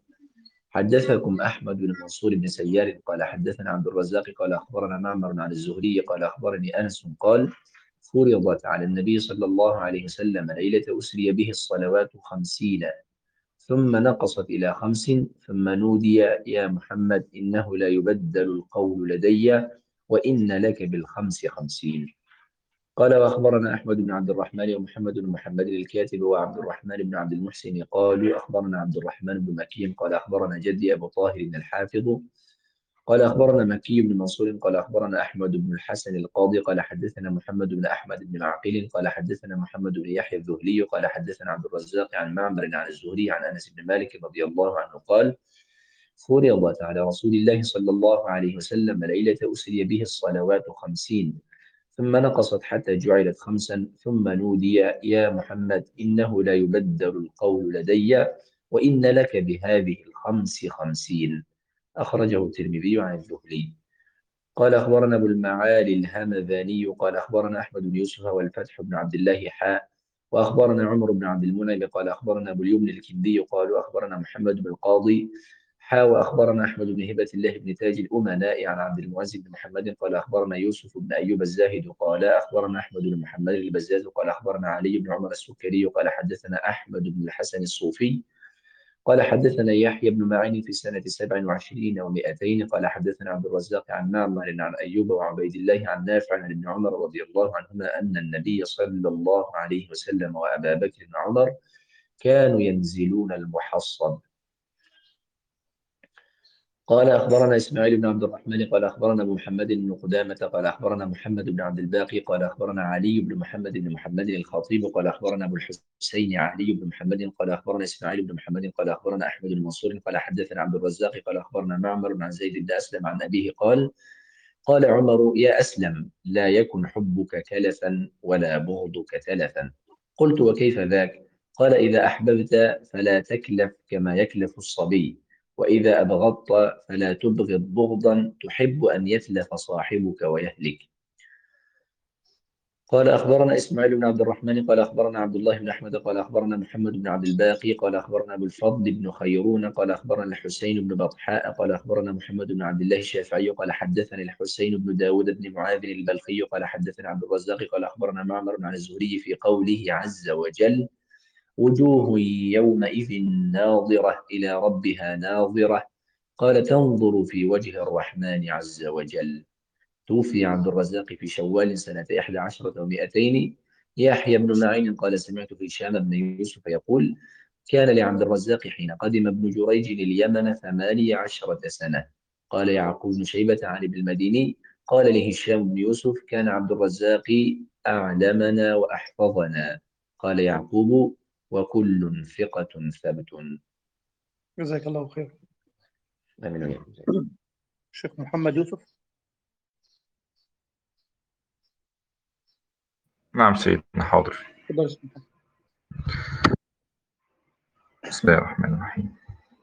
حدثكم أحمد بن منصور بن سيار قال حدثنا عبد الرزاق قال أخبرنا معمر عن الزهري قال أخبرني أنس قال فرضت على النبي صلى الله عليه وسلم ليلة أسري به الصلوات خمسين ثم نقصت إلى خمس ثم نودي يا محمد إنه لا يبدل القول لدي وإن لك بالخمس خمسين. قال وأخبرنا أحمد بن عبد الرحمن ومحمد بن محمد الكاتب وعبد الرحمن بن عبد المحسن قالوا أخبرنا عبد الرحمن بن مكي قال أخبرنا جدي أبو طاهر الحافظ قال أخبرنا مكي بن منصور قال أخبرنا أحمد بن الحسن القاضي قال حدثنا محمد بن أحمد بن معقل قال حدثنا محمد بن يحيى الذهلي قال حدثنا عبد الرزاق عن معمر عن الزهري عن أنس بن مالك رضي الله عنه قال فرضت على رسول الله صلى الله عليه وسلم ليلة أسري به الصلوات خمسين ثم نقصت حتى جعلت خمسا ثم نودي يا محمد إنه لا يبدل القول لدي وإن لك بهذه الخمس خمسين. أخرجه الترمذي عن الذهلي. قال أخبرنا أبو المعالي الهمذاني قال أخبرنا أحمد بن يوسف والفتح بن عبد الله حاء وأخبرنا عمر بن عبد المنعم قال أخبرنا أبو اليمن الكندي قالوا أخبرنا محمد بن القاضي حاء وأخبرنا أحمد بن هبة الله بن تاج الأمناء عن عبد المعز بن محمد قال أخبرنا يوسف بن أيوب الزاهد قال أخبرنا أحمد بن محمد البزاز قال أخبرنا علي بن عمر السكري قال حدثنا أحمد بن الحسن الصوفي قال حدثنا يحيى بن معين في سنة سبع وعشرين ومائتين قال حدثنا عبد الرزاق عن معمر عن أيوب وعبيد الله عن نافع عن ابن عمر رضي الله عنهما أن النبي صلى الله عليه وسلم وأبا بكر وعمر كانوا ينزلون المحصب. قال أخبرنا إسماعيل بن عبد الرحمن قال أخبرنا أبو محمد بن قدامة قال أخبرنا محمد بن عبد الباقي قال أخبرنا علي بن محمد بن محمد الخطيب قال أخبرنا أبو الحسين علي بن محمد قال أخبرنا إسماعيل بن محمد قال أخبرنا أحمد بن منصور قال حدثنا عبد الرزاق قال أخبرنا معمر عن زيد بن أسلم عن أبيه قال قال عمر يا أسلم لا يكن حبك كلفا ولا بغضك تلفا. قلت وكيف ذاك؟ قال إذا أحببت فلا تكلف كما يكلف الصبي وإذا أبغضت فلا تبغض بغضا تحب أن يتلف صاحبك ويهلك. قال أخبرنا إسماعيل بن عبد الرحمن قال أخبرنا عبد الله بن أحمد قال أخبرنا محمد بن عبد الباقي قال أخبرنا أبو الفضل بن خيرون قال أخبرنا الحسين بن بطحاء قال أخبرنا محمد بن عبد الله الشافعي قال حدثني الحسين بن داود بن معاذ البلخي قال حدثنا عبد الرزاق قال أخبرنا معمر عن الزهري في قوله عز وجل وجوه يومئذ ناظرة إلى ربها ناظرة قال تنظر في وجه الرحمن عز وجل. توفي عبد الرزاق في شوال سنة إحدى عشرة ومئتين. يحيى بن معين قال سمعت هشام بن يوسف يقول كان لعبد الرزاق حين قدم ابن جريج اليمن ثمانية عشرة سنة. قال يعقوب بن شيبة عن ابن المديني قال لهشام بن يوسف كان عبد الرزاق أعلمنا وأحفظنا. قال يعقوب وكل ثقة ثبت. جزاك الله خير. آمين وإياكم. الشيخ محمد يوسف. نعم سيدنا، حاضر. تفضل يا شيخ محمد. بسم الله الرحمن الرحيم.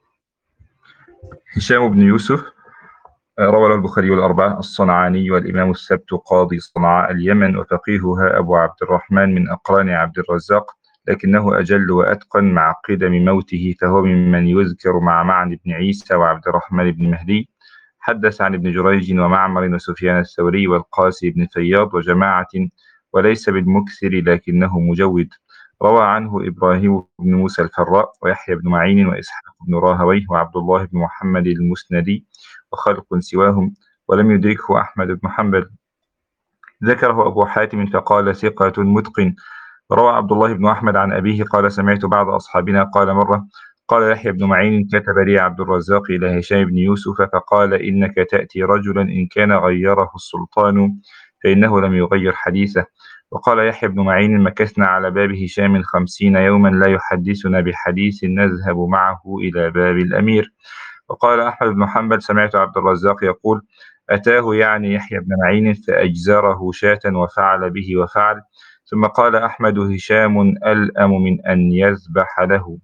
هشام بن يوسف روى له البخاري والأربعة، الصنعاني والإمام السبت قاضي صنعاء اليمن وفقيهها أبو عبد الرحمن من أقران عبد الرزاق، لكنه أجل وأتقن مع قدم موته، فهو ممن يذكر مع معن بن عيسى وعبد الرحمن بن مهدي. حدث عن ابن جريج ومعمر وسفيان الثوري والقاسي بن فياض وجماعة، وليس بالمكثر لكنه مجود. روى عنه إبراهيم بن موسى الفراء ويحيى بن معين وإسحاق بن راهويه وعبد الله بن محمد المسندي وخلق سواهم، ولم يدركه أحمد بن حنبل. ذكره أبو حاتم فقال ثقة متقن. روى عبد الله بن أحمد عن أبيه قال سمعت بعض أصحابنا قال مرة قال يحيى بن معين كتب لي عبد الرزاق إلى هشام بن يوسف فقال إنك تأتي رجلا إن كان غيره السلطان فإنه لم يغير حديثه. وقال يحيى بن معين مكثنا على باب هشام خمسين يوما لا يحدثنا بحديث نذهب معه إلى باب الأمير. وقال أحمد بن حنبل سمعت عبد الرزاق يقول أتاه يعني يحيى بن معين فأجزره شاة وفعل به وفعل. ثم قال أحمد هشام ألأم من أن يذبح له.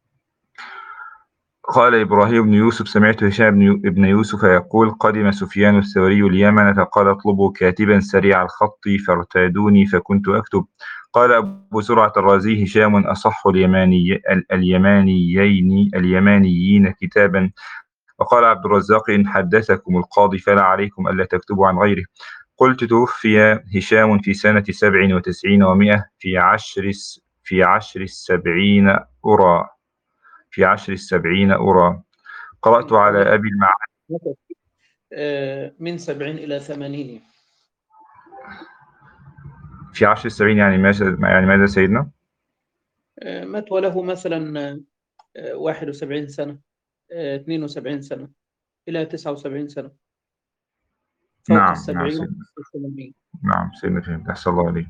قال إبراهيم بن يوسف سمعت هشام بن يوسف يقول قدم سفيان الثوري اليمن فقال اطلبوا كاتبا سريع الخط فارتادوني فكنت أكتب. قال أبو زرعة الرازي هشام أصح اليماني اليمانيين اليمانيين كتابا. وقال عبد الرزاق إن حدثكم القاضي فلا عليكم ألا تكتبوا عن غيره. قلت توفي هشام في سنة سبع وتسعين ومائة في عشر في عشر السبعين أرى في عشر السبعين أرى. قرأت على أبي المعالي من سبعين إلى ثمانين. في عشر السبعين يعني ماذا يعني ماذا سيدنا؟ مات وله مثلا واحد وسبعين سنة، اثنين وسبعين سنة إلى تسعة وسبعين سنة. فوق نعم السبعين. نعم سيدنا. نعم سيدنا فهمت. أحسن الله عليك.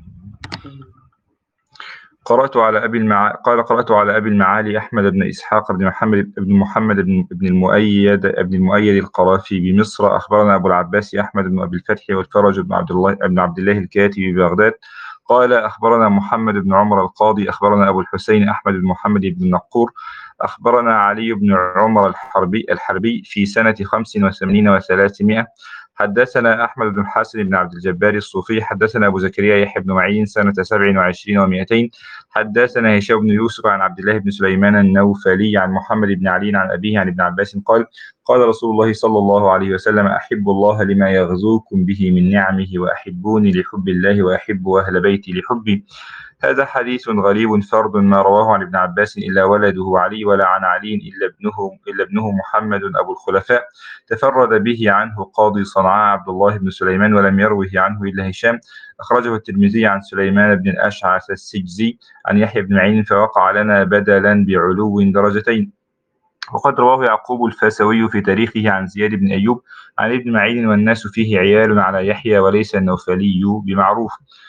قرأت على أبي المع... قال قرأت على أبي المعالي أحمد بن إسحاق بن محمد بن محمد بن, بن المؤيد بن المؤيد القرافي بمصر. أخبرنا أبو العباس أحمد بن أبي الفتح والفرج بن عبد الله بن عبد الله الكاتبي ببغداد قال أخبرنا محمد بن عمر القاضي أخبرنا أبو الحسين أحمد بن محمد بن النقور أخبرنا علي بن عمر الحربي الحربي في سنة خمس وثمانين وثلاثمائة. حدثنا أحمد بن حسن بن عبد الجبار الصوفي حدثنا أبو زكريا يحيى بن معين سنة سبع وعشرين ومائتين. حدثنا هشام بن يوسف عن عبد الله بن سليمان النوفلي عن محمد بن علي عن أبيه عن ابن عباس قال قال رسول الله صلى الله عليه وسلم أحب الله لما يغزوكم به من نعمه وأحبوني لحب الله وأحب أهل بيتي لحبي. هذا حديث غريب فرد ما رواه عن ابن عباس إلا ولده علي ولا عن علي إلا ابنه إلا ابنه محمد أبو الخلفاء. تفرد به عنه قاضي صنعاء عبد الله بن سليمان ولم يروه عنه إلا هشام. أخرجه الترمذي عن سليمان بن الأشعث السجزي عن يحيى بن معين فوقع لنا بدلا بعلو درجتين. وقد رواه يعقوب الفاسوي في تاريخه عن زياد بن أيوب عن ابن معين والناس فيه عيال على يحيى وليس النوفلي بمعروف.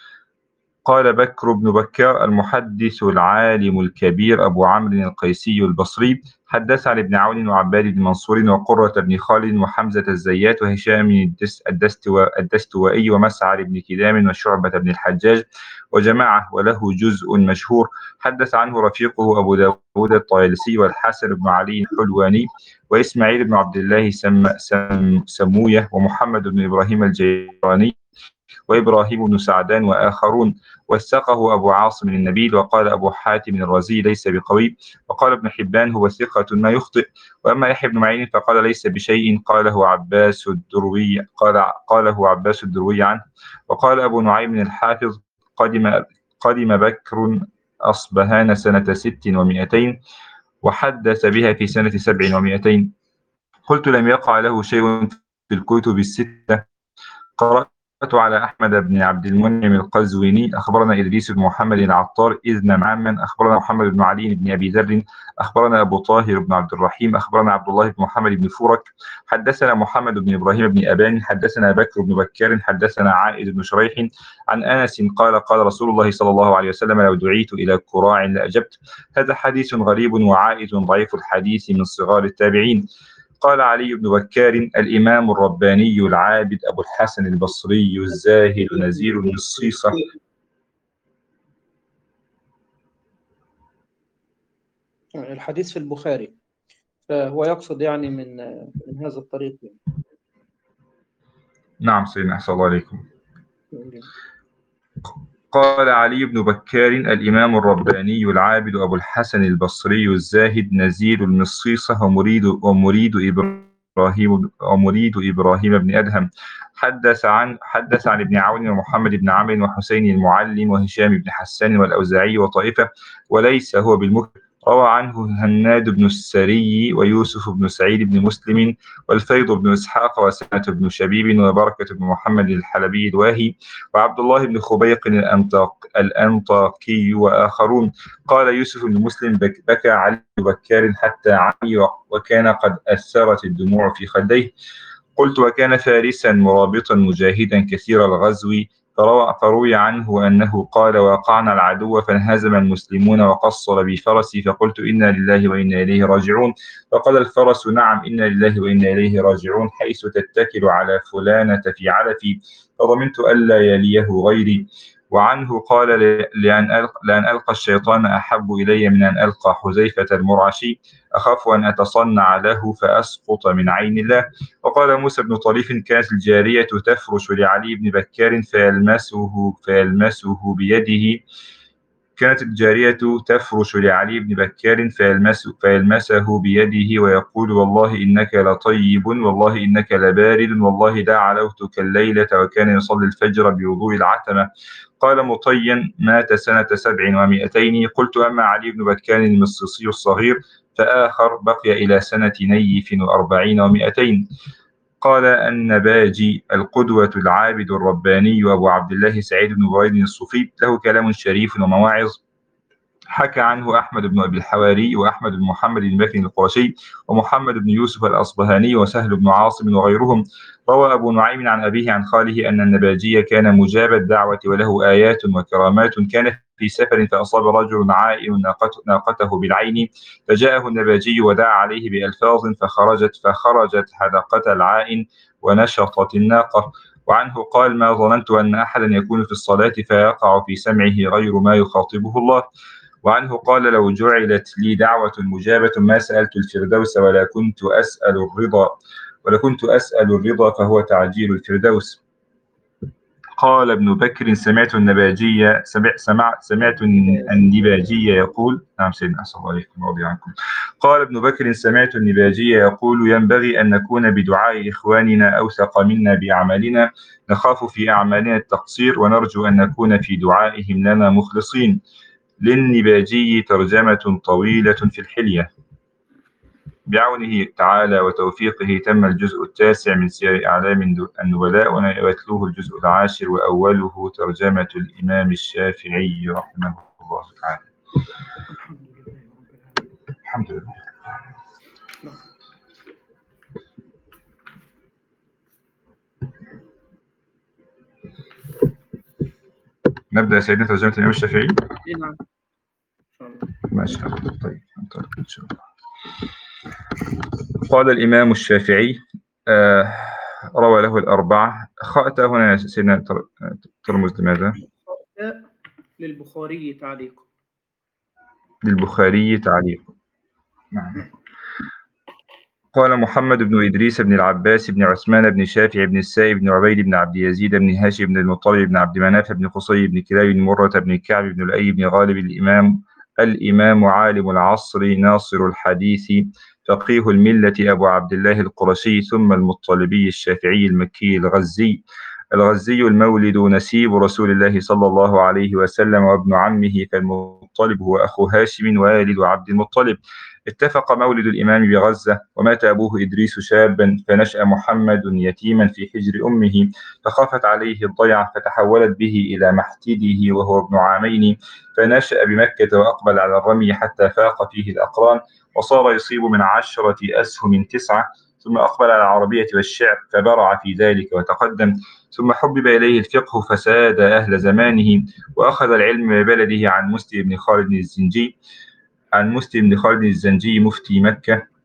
قال بكر بن بكار المحدث العالم الكبير أبو عمرو القيسي البصري حدث عن ابن عون وعباد بن منصور وقرة بن خالد وحمزة الزيات وهشام الدستوائي ومسعر بن كدام وشعبة بن الحجاج وجماعة وله جزء مشهور. حدث عنه رفيقه أبو داود الطيالسي والحسن بن علي الحلواني وإسماعيل بن عبد الله سم سم سموية ومحمد بن إبراهيم الجيراني وإبراهيم بن سعدان وآخرون. وثقه أبو عاصم النبيل. وقال أبو حاتم الرازي ليس بقوي. وقال ابن حبان هو ثقة ما يخطئ. وأما يحيى بن معين فقال ليس بشيء قاله عباس الدروي قال قاله عباس الدروي عنه. وقال أبو نعيم الحافظ قدم قدم بكر أصبهان سنة ست ومائتين وحدث بها في سنة سبع ومائتين. قلت لم يقع له شيء في الكتب الستة. قرأت على أحمد بن عبد المنعم القزويني أخبرنا إدريس بن محمد العطار إذن عاما أخبرنا محمد بن علي بن أبي ذر أخبرنا أبو طاهر بن عبد الرحيم أخبرنا عبد الله بن محمد بن فورك حدثنا محمد بن إبراهيم بن أبان حدثنا بكر بن بكار حدثنا عائد بن شريح عن أنس قال قال رسول الله صلى الله عليه وسلم لو دعيت إلى كراع لأجبت. هذا حديث غريب وعائد ضعيف الحديث من صغار التابعين. قال علي بن بكار الإمام الرباني العابد أبو الحسن البصري الزاهد نزيل المصيصة. الحديث في البخاري، فهو يقصد يعني من من هذا الطريق يعني. نعم سيدنا أحسن الله عليكم. قال علي بن بكار الإمام الرباني العابد أبو الحسن البصري الزاهد نزيل المصيصة ومريد ومريد إبراهيم ومريد إبراهيم بن أدهم حدث عن حدث عن ابن عون ومحمد بن عمرو وحسين المعلم وهشام بن حسان والأوزاعي وطائفة وليس هو بالمكر. روى عنه هناد بن السري ويوسف بن سعيد بن مسلم والفيض بن إسحاق وسنة بن شبيب وبركة بن محمد الحلبي الواهي وعبد الله بن خبيق الأنطاق الأنطاكي وآخرون. قال يوسف بن مسلم بكى علي بن بكار حتى عمي وكان قد أثرت الدموع في خديه. قلت وكان فارسا مرابطا مجاهدا كثير الغزو فروي عنه أنه قال وقعنا العدو فانهزم المسلمون وقصر بفرسي فقلت إنا لله وإنا إليه راجعون فقال الفرس نعم إنا لله وإنا إليه راجعون حيث تتكل على فلانة في علفي فضمنت ألا يليه غيري. وعنه قال لأن ألقى, لأن ألقى الشيطان أحب إلي من أن ألقى حذيفة المرعشي أخاف أن أتصنع له فأسقط من عين الله. وقال موسى بن طريف كانت الجارية تفرش لعلي بن بكار فيلمسه, فيلمسه بيده كانت الجارية تفرش لعلي بن بكار فيلمسه, فيلمسه بيده ويقول والله إنك لطيب والله إنك لبارد والله لا علوتك الليلة وكان يصلي الفجر بوضوء العتمة. قال مطين مات سنة سبع ومئتين. قلت أما علي بن بكار المصيصي الصغير فآخر بقي إلى سنة نيف وأربعين ومئتين. قال النباجي القدوة العابد الرباني وأبو عبد الله سعيد بن بريد الصوفي له كلام شريف ومواعظ حكى عنه أحمد بن أبي الحواري وأحمد بن محمد بن بكر القرشي ومحمد بن يوسف الأصبهاني وسهل بن عاصم وغيرهم. روى أبو نعيم عن أبيه عن خاله أن النباجي كان مجاب الدعوة وله آيات وكرامات. كان في سفر فأصاب رجل عائن ناقته بالعين فجاءه النباجي ودعا عليه بألفاظ فخرجت فخرجت حدقة العائن ونشطت الناقة. وعنه قال ما ظننت أن أحدا يكون في الصلاة فيقع في سمعه غير ما يخاطبه الله. وعنه قال لو جعلت لي دعوة مجابة ما سألت الفردوس ولا كنت أسأل الرضا ولا كنت أسأل الرضا فهو تعجيل الفردوس. قال ابن بكر سمعت النباجية سمع سمع سمعت النباجية يقول نعم سيدنا أسأل الله عليكم رضي عنكم. قال ابن بكر سمعت النباجية يقول ينبغي أن نكون بدعاء إخواننا أوثق منا بأعمالنا نخاف في أعمالنا التقصير ونرجو أن نكون في دعائهم لنا مخلصين. للنباجي ترجمة طويلة في الحلية. بعونه تعالى وتوفيقه تم الجزء التاسع من سير أعلام النبلاء ويتلوه الجزء العاشر وأوله ترجمة الإمام الشافعي رحمه الله تعالى. الحمد لله. نبدأ سيدنا ترجمة الإمام الشافعي. نعم. ما شاء الله. طيب انطلق إن شاء الله. قال الإمام الشافعي آه روى له الأربعة. خاء هنا سيدنا ترمز لماذا؟ للبخاري تعليق. للبخاري تعليق. نعم. قال محمد بن إدريس بن العباس بن عثمان بن شافع بن السائب بن عبيد بن عبد يزيد بن هاشم بن المطلب بن عبد مناف بن قصي بن كلاب بن مرة بن كعب بن لؤي بن غالب الإمام الإمام عالم العصر ناصر الحديث فقيه الملة أبو عبد الله القرشي ثم المطلبي الشافعي المكي الغزي الغزي المولد نسيب رسول الله صلى الله عليه وسلم وابن عمه فالمطلب هو أخو هاشم والد عبد المطلب. اتفق مولد الإمام بغزة، ومات أبوه إدريس شابا، فنشأ محمد يتيما في حجر أمه، فخافت عليه الضيعة فتحولت به إلى محتده وهو ابن عامين، فنشأ بمكة وأقبل على الرمي حتى فاق فيه الأقران، وصار يصيب من عشرة أسهم تسعة، ثم أقبل على العربية والشعر فبرع في ذلك وتقدم، ثم حبب إليه الفقه فساد أهل زمانه، وأخذ العلم من بلده عن مسلم بن خالد الزنجي عن مسلم بن خالد الزنجي مفتي مكة،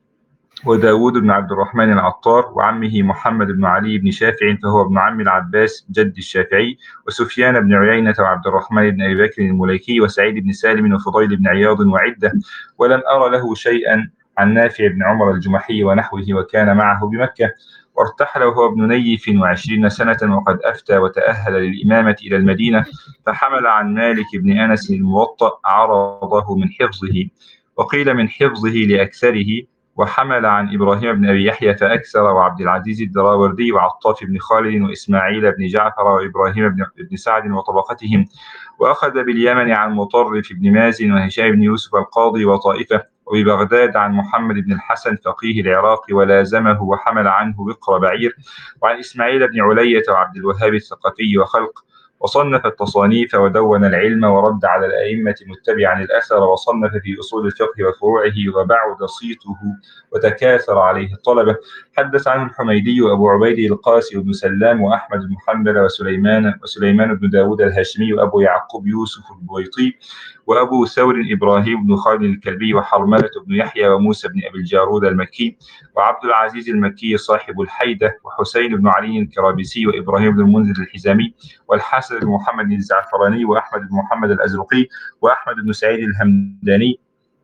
وداود بن عبد الرحمن العطار، وعمه محمد بن علي بن شافع فهو ابن عم العباس جد الشافعي، وسفيان بن عيينة وعبد الرحمن بن أبي بكر المليكي، وسعيد بن سالم وفضيل بن عياض وعدة، ولم أر له شيئا عن نافع بن عمر الجمحي ونحوه، وكان معه بمكة، وارتحل وهو ابن نيف وعشرين سنة، وقد أفتى وتأهل للإمامة إلى المدينة، فحمل عن مالك بن أنس الموطأ عرضه من حفظه، وقيل من حفظه لأكثره، وحمل عن إبراهيم بن أبي يحيى فأكثر، وعبد العزيز الدراوردي، وعطاف بن خالد، وإسماعيل بن جعفر، وإبراهيم بن سعد وطبقتهم، وأخذ باليمن عن مطرف بن مازن، وهشام بن يوسف القاضي، وطائفة، وببغداد عن محمد بن الحسن فقيه العراق، ولازمه وحمل عنه بقر بعير، وعن إسماعيل بن علية وعبد الوهاب الثقفي وخلق، وصنف التصانيف ودون العلم ورد على الأئمة متبعا الأثر، وصنف في أصول الفقه وفروعه، وبعد صيته وتكاثر عليه الطلبة. حدث عنه الحميدي وأبو عبيد القاسي بن سلام وأحمد بن حنبل وسليمان وسليمان بن داود الهاشمي، وأبو يعقوب يوسف البويطي، وأبو ثور إبراهيم بن خالد الكلبي، وحرملة بن يحيى، وموسى بن أبي الجارود المكي، وعبد العزيز المكي صاحب الحيدة، وحسين بن علي الكرابسي، وإبراهيم بن المنذر الحزامي، والحسن بن محمد الزعفراني، وأحمد بن محمد الأزرقي، وأحمد بن سعيد الهمداني،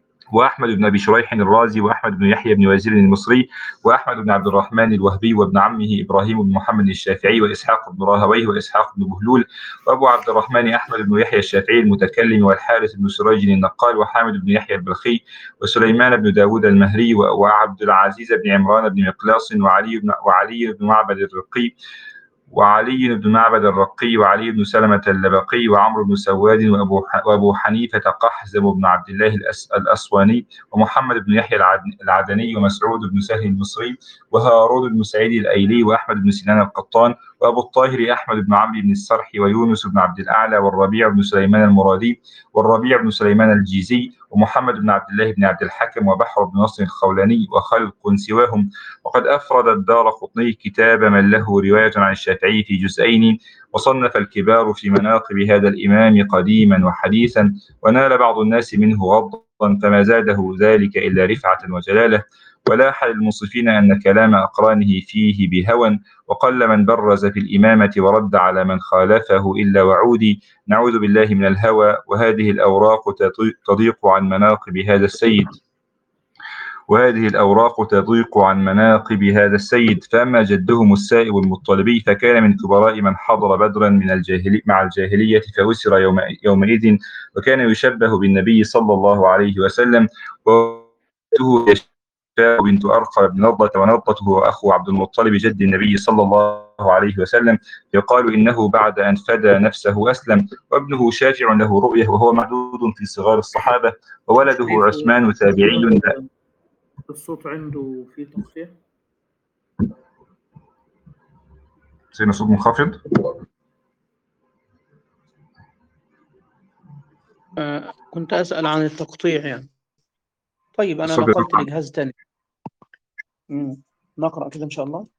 وأحمد بن أبي شريح الرازي، وأحمد بن يحيى بن وزير المصري، وأحمد بن عبد الرحمن الوهبي، وابن عمه إبراهيم بن محمد الشافعي، وإسحاق بن راهويه، وإسحاق بن بهلول، وأبو عبد الرحمن أحمد بن يحيى الشافعي المتكلم، والحارث بن سراج النقال، وحامد بن يحيى البلخي، وسليمان بن داود المهري، وعبد العزيز بن عمران بن مقلاص، وعلي بن وعلي بن معبد الرقي وعلي بن معبد الرقي، وعلي بن سلمة اللبقي، وعمرو بن سواد، وأبو, وأبو حنيفة قحزم بن عبد الله الأس الأسواني، ومحمد بن يحيى العدني، ومسعود بن سهل المصري، وهارون بن سعيد الأيلي، وأحمد بن سنان القطان، وأبو الطاهر أحمد بن عمرو بن السرح، ويونس بن عبد الأعلى، والربيع بن سليمان المرادي، والربيع بن سليمان الجيزي، ومحمد بن عبد الله بن عبد الحكم، وبحر بن نصر الخولاني، وخلق سواهم. وقد أفرد الدارقطني كتاب من له رواية عن الشافعي في جزئين، وصنف الكبار في مناقب هذا الإمام قديما وحديثا، ونال بعض الناس منه غضا، فما زاده ذلك إلا رفعة وجلالة، ولاح للمنصفين أن كلام أقرانه فيه بهوى، وقل من برز في الإمامة ورد على من خالفه إلا وعودي، نعوذ بالله من الهوى. وهذه الأوراق تضيق عن مناقب هذا السيد وهذه الأوراق تضيق عن مناقب هذا السيد فأما جدهم السائب المطلبي فكان من كبراء من حضر بدرا من الجاهلي مع الجاهلية فأسر يوم يومئذ، وكان يشبه بالنبي صلى الله عليه وسلم، وته يشفاء بنت أرقى بن نضلة، ونضلته وأخو عبد المطلب جد النبي صلى الله عليه وسلم، يقال إنه بعد أن فدى نفسه أسلم، وابنه شافع له رؤية وهو معدود في صغار الصحابة، وولده عثمان تابعي. الصوت عنده في تقطيع؟ سيدنا صوت منخفض؟ آه كنت أسأل عن التقطيع يعني. طيب أنا نقلت لجهاز تاني. مم. نقرأ كده إن شاء الله.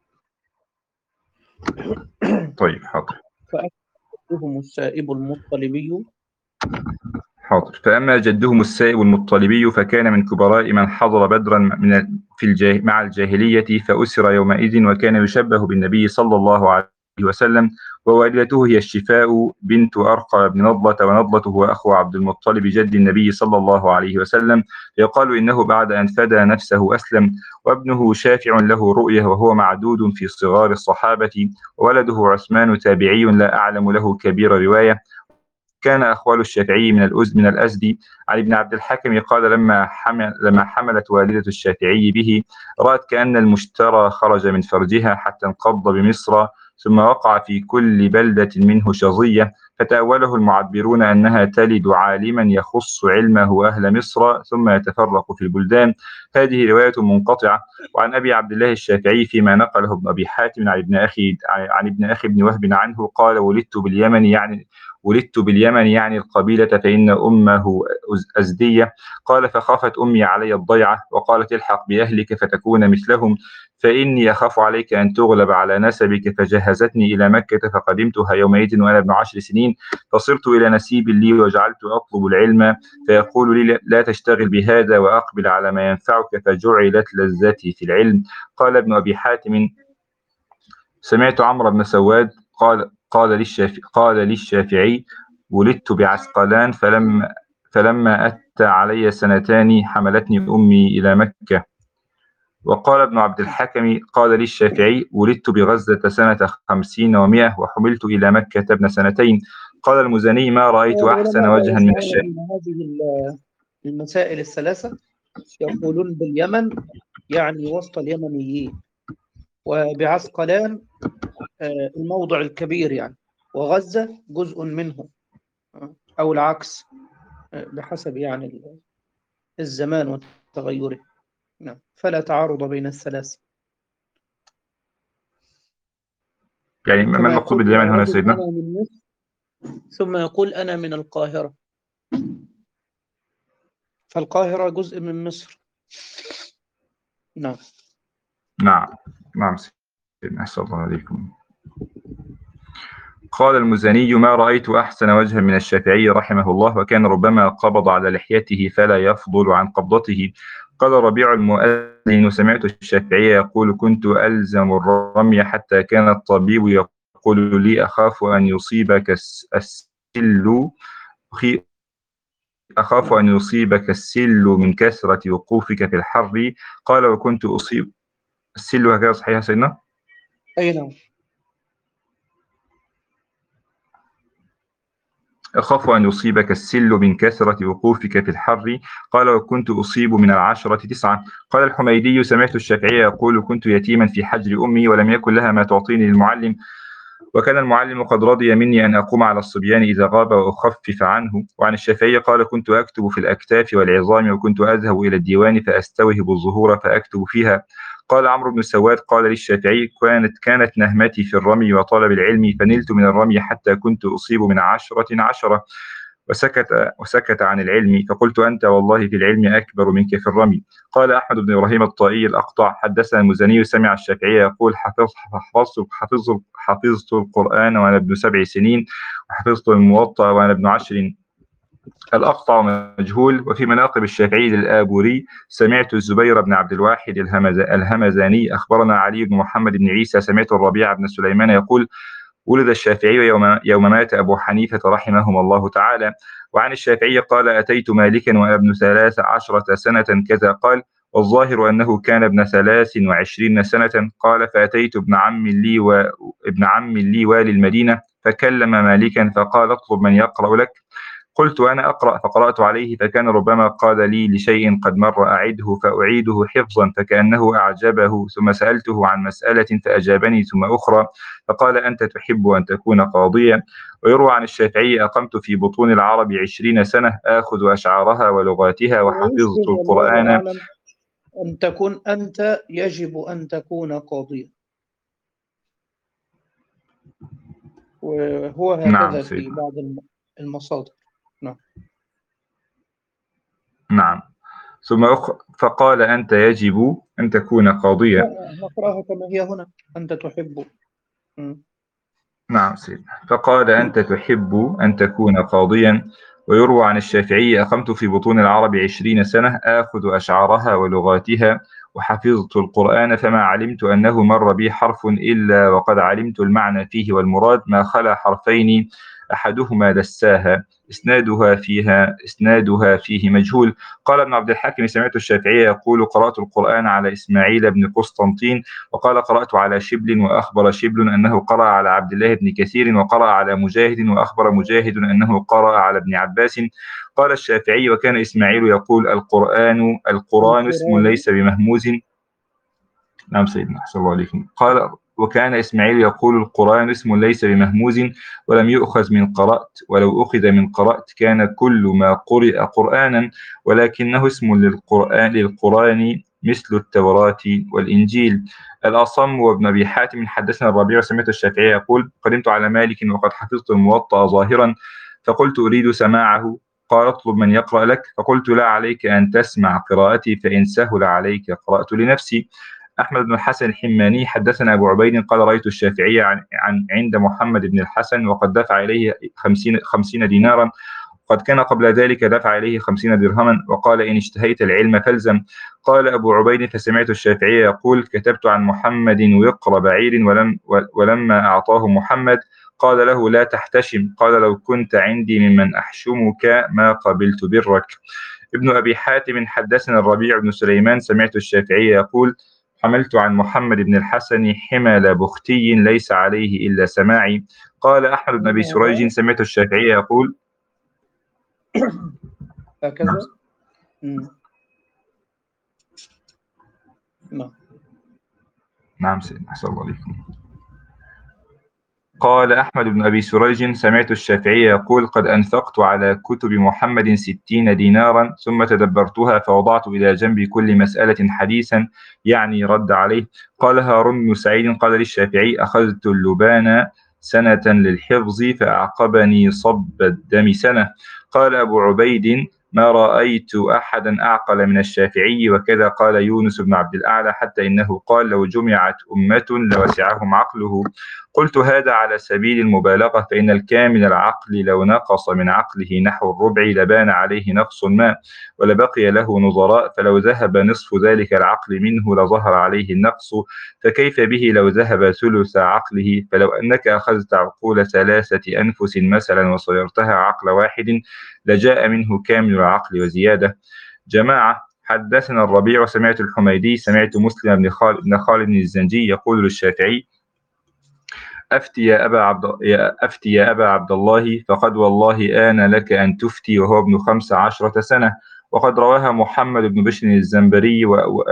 طيب حاضر. فأجدهم السائب المطلبي حاضر. فأما جدهم السائب المطلبي فكان من كبراء من حضر بدرا من في الجاه مع الجاهلية فأسر يومئذ، وكان يشبه بالنبي صلى الله عليه وسلم، ووالدته هي الشفاء بنت أرقى بن نضلة، ونضلته وأخو عبد المطلب جد النبي صلى الله عليه وسلم، يقال إنه بعد أن فدى نفسه أسلم، وابنه شافع له رؤية وهو معدود في صغار الصحابة، وولده عثمان تابعي لا أعلم له كبير رواية. كان أخوال الشافعي من الأز من الأزدي. علي بن عبد الحكم قال لما حمل لما حملت والدة الشافعي به رأت كأن المشترى خرج من فرجها حتى انقض بمصر، ثم وقع في كل بلدة منه شظية، فتأوله المعبرون أنها تلد عالما يخص علمه أهل مصر ثم يتفرق في البلدان. هذه رواية منقطعة. وعن أبي عبد الله الشافعي فيما نقله ابن أبي حاتم عن ابن أخي عن ابن أخي ابن وهب عنه قال: ولدت باليمن يعني ولدت باليمن يعني القبيلة، فإن أمه أزدية. قال: فخافت أمي علي الضيعة وقالت: الحق بأهلك فتكون مثلهم، فإني أخاف عليك أن تغلب على نسبك، فجهزتني إلى مكة فقدمتها يومئذ وأنا ابن عشر سنين، فصرت إلى نسيب لي وجعلت أطلب العلم، فيقول لي: لا تشتغل بهذا وأقبل على ما ينفعك، فجعلت لذتي في العلم. قال ابن أبي حاتم: سمعت عمرو بن سواد قال قال للشافعي, قال للشافعي: ولدت بعسقلان، فلما فلما أتى علي سنتان حملتني أمي إلى مكة. وقال ابن عبد الحكم قال للشافعي: ولدت بغزة سنة خمسين ومائة وحملت إلى مكة ابن سنتين. قال المزني: ما رأيت أحسن العلماء لا وجها من يجمعون الشافعي. بين هذه المسائل الثلاثة، يقولون باليمن يعني وسط اليمنيين، وبعسقلان الموضع الكبير يعني، وغزة جزء منه أو العكس بحسب يعني الزمان وتغيره. نعم، فلا تعارض بين الثلاثة. يعني ما كما المقصود يقول باليمن هنا رجل سيدنا؟ أنا من مصر ثم يقول أنا من القاهرة، فالقاهرة جزء من مصر. نعم نعم نعم سيدنا، أحسن الله عليكم. قال المزني: ما رأيت أحسن وجها من الشافعي رحمه الله، وكان ربما قبض على لحيته فلا يفضل عن قبضته. قال ربيع المؤذن: سمعت الشافعي يقول: كنت ألزم الرمي حتى كان الطبيب يقول لي: أخاف أن يصيبك السل أخاف أن يصيبك السل من كثرة وقوفك في الحر. قال: وكنت أصيب السل. هكذا صحيح سيدنا؟ أي نعم. أخاف أن يصيبك السل من كثرة وقوفك في الحر. قال: وكنت أصيب من العشرة تسعة. قال الحميدي: سمعت الشافعي يقول: كنت يتيما في حجر أمي ولم يكن لها ما تعطيني المعلم، وكان المعلم قد رضي مني أن أقوم على الصبيان إذا غاب وأخفف عنه. وعن الشافعي قال: كنت أكتب في الأكتاف والعظام، وكنت أذهب إلى الديوان فأستوهب الزهور فأكتب فيها. قال عمرو بن سواد قال للشافعي: كانت كانت نهمتي في الرمي وطلب العلم، فنلت من الرمي حتى كنت أصيب من عشرة عشرة. وسكت وسكت عن العلم، فقلت: أنت والله في العلم أكبر منك في الرمي. قال أحمد بن إبراهيم الطائي الأقطع: حدثنا المزني سمع الشافعي يقول: حفظت حفظت حفظت حفظت القرآن وأنا ابن سبع سنين، وحفظت الموطأ وأنا ابن عشر. الأقطع مجهول. وفي مناقب الشافعي للآبوري: سمعت الزبير بن عبد الواحد الهمز الهمزاني أخبرنا علي بن محمد بن عيسى سمعت الربيع بن سليمان يقول: ولد الشافعي يوم, يوم مات أبو حنيفة رحمهم الله تعالى. وعن الشافعي قال: أتيت مالكا وأنا ابن ثلاث عشرة سنة كذا. قال: والظاهر أنه كان ابن ثلاث وعشرين سنة. قال: فأتيت ابن عم لي وابن عم لي والي المدينة فكلم مالكا فقال: اطلب من يقرأ لك. قلت: أنا أقرأ. فقرأت عليه، فكان ربما قال لي لشيء قد مر أعده فأعيده حفظا فكأنه أعجبه، ثم سألته عن مسألة فأجابني، ثم أخرى فقال: أنت تحب أن تكون قاضيا. ويروى عن الشافعي: أقمت في بطون العرب عشرين سنة آخذ أشعارها ولغاتها وحفظت ويشبه والله القرآن. أعلم أن تكون أنت يجب أن تكون قاضيا، وهو نعم هكذا في سيدنا. بعض المصادر. نعم نعم. ثم أخ... فقال: أنت يجب أن تكون قاضيا. لا، نقرأها كما هي هنا: أنت تحب. م. نعم سيدنا. فقال: أنت تحب أن تكون قاضيا. ويروى عن الشافعي: أقمت في بطون العرب عشرين سنة آخذ أشعارها ولغاتها وحفظت القرآن، فما علمت أنه مر بي حرف إلا وقد علمت المعنى فيه والمراد، ما خلا حرفين أحدهما دساها إسنادها فيها إسنادها فيه مجهول. قال ابن عبد الحكم: سمعت الشافعي يقول: قرأت القرآن على إسماعيل بن قسطنطين. وقال: قرأت على شبل. وأخبر شبل أنه قرأ على عبد الله بن كثير. وقرأ على مجاهد. وأخبر مجاهد أنه قرأ على ابن عباس. قال الشافعي: وكان إسماعيل يقول: القرآن القرآن اسم القرآن ليس بمهموز. نعم سيدنا، أحسن الله عليكم. قال وكان إسماعيل يقول القرآن اسم ليس بمهموز ولم يؤخذ من قرأت، ولو أخذ من قرأت كان كل ما قرئ قرآنا، ولكنه اسم للقرآن, للقرآن مثل التوراة والإنجيل. الأصم وابن أبي حاتم حدثنا الربيع وسمعت الشافعي يقول قدمت على مالك وقد حفظت الموطأ ظاهرا، فقلت أريد سماعه، قال اطلب من يقرأ لك، فقلت لا عليك أن تسمع قراءتي فإن سهل عليك قرأت لنفسي. أحمد بن الحسن الحماني حدثنا أبو عبيد قال رأيت الشافعي عن, عن عند محمد بن الحسن وقد دفع إليه خمسين, خمسين دينارا، قد كان قبل ذلك دفع إليه خمسين درهما، وقال إن اشتهيت العلم فالزم. قال أبو عبيد فسمعت الشافعي يقول كتبت عن محمد وقر بعير ولم ولما أعطاه محمد قال له لا تحتشم، قال لو كنت عندي ممن أحشمك ما قبلت برك. ابن أبي حاتم حدثنا الربيع بن سليمان سمعت الشافعي يقول حملت عن محمد بن الحسن حمل بختي ليس عليه إلا سماعي. قال أحمد بن أبي سريج سمعت الشافعي يقول هكذا. نعم نعم سيدنا أحسن الله عليكم. قال أحمد بن أبي سريج سمعت الشافعي يقول قد أنفقت على كتب محمد ستين دينارا ثم تدبرتها فوضعت إلى جنب كل مسألة حديثا يعني رد عليه. قال هارون بن سعيد قال للشافعي أخذت اللبان سنة للحفظ فأعقبني صب الدم سنة. قال أبو عبيد ما رأيت أحدا أعقل من الشافعي، وكذا قال يونس بن عبد الأعلى حتى إنه قال لو جمعت أمة لوسعهم عقله. قلت هذا على سبيل المبالغة، فإن الكامل العقل لو نقص من عقله نحو الربع لبان عليه نقص ما ولبقي له نظراء، فلو ذهب نصف ذلك العقل منه لظهر عليه النقص، فكيف به لو ذهب ثلث عقله؟ فلو أنك أخذت عقول ثلاثة أنفس مثلا وصيرتها عقل واحد لجاء منه كامل العقل وزيادة. جماعة حدثنا الربيع وسمعت الحميدي سمعت مسلم بن خالد بن خالد الزنجي يقول للشافعي أفتي يا أبا عبد يا أفتي يا أبا عبد الله، فقد والله آن لك أن تفتي وهو ابن خمس عشرة سنة. وقد رواها محمد بن بشر الزنبري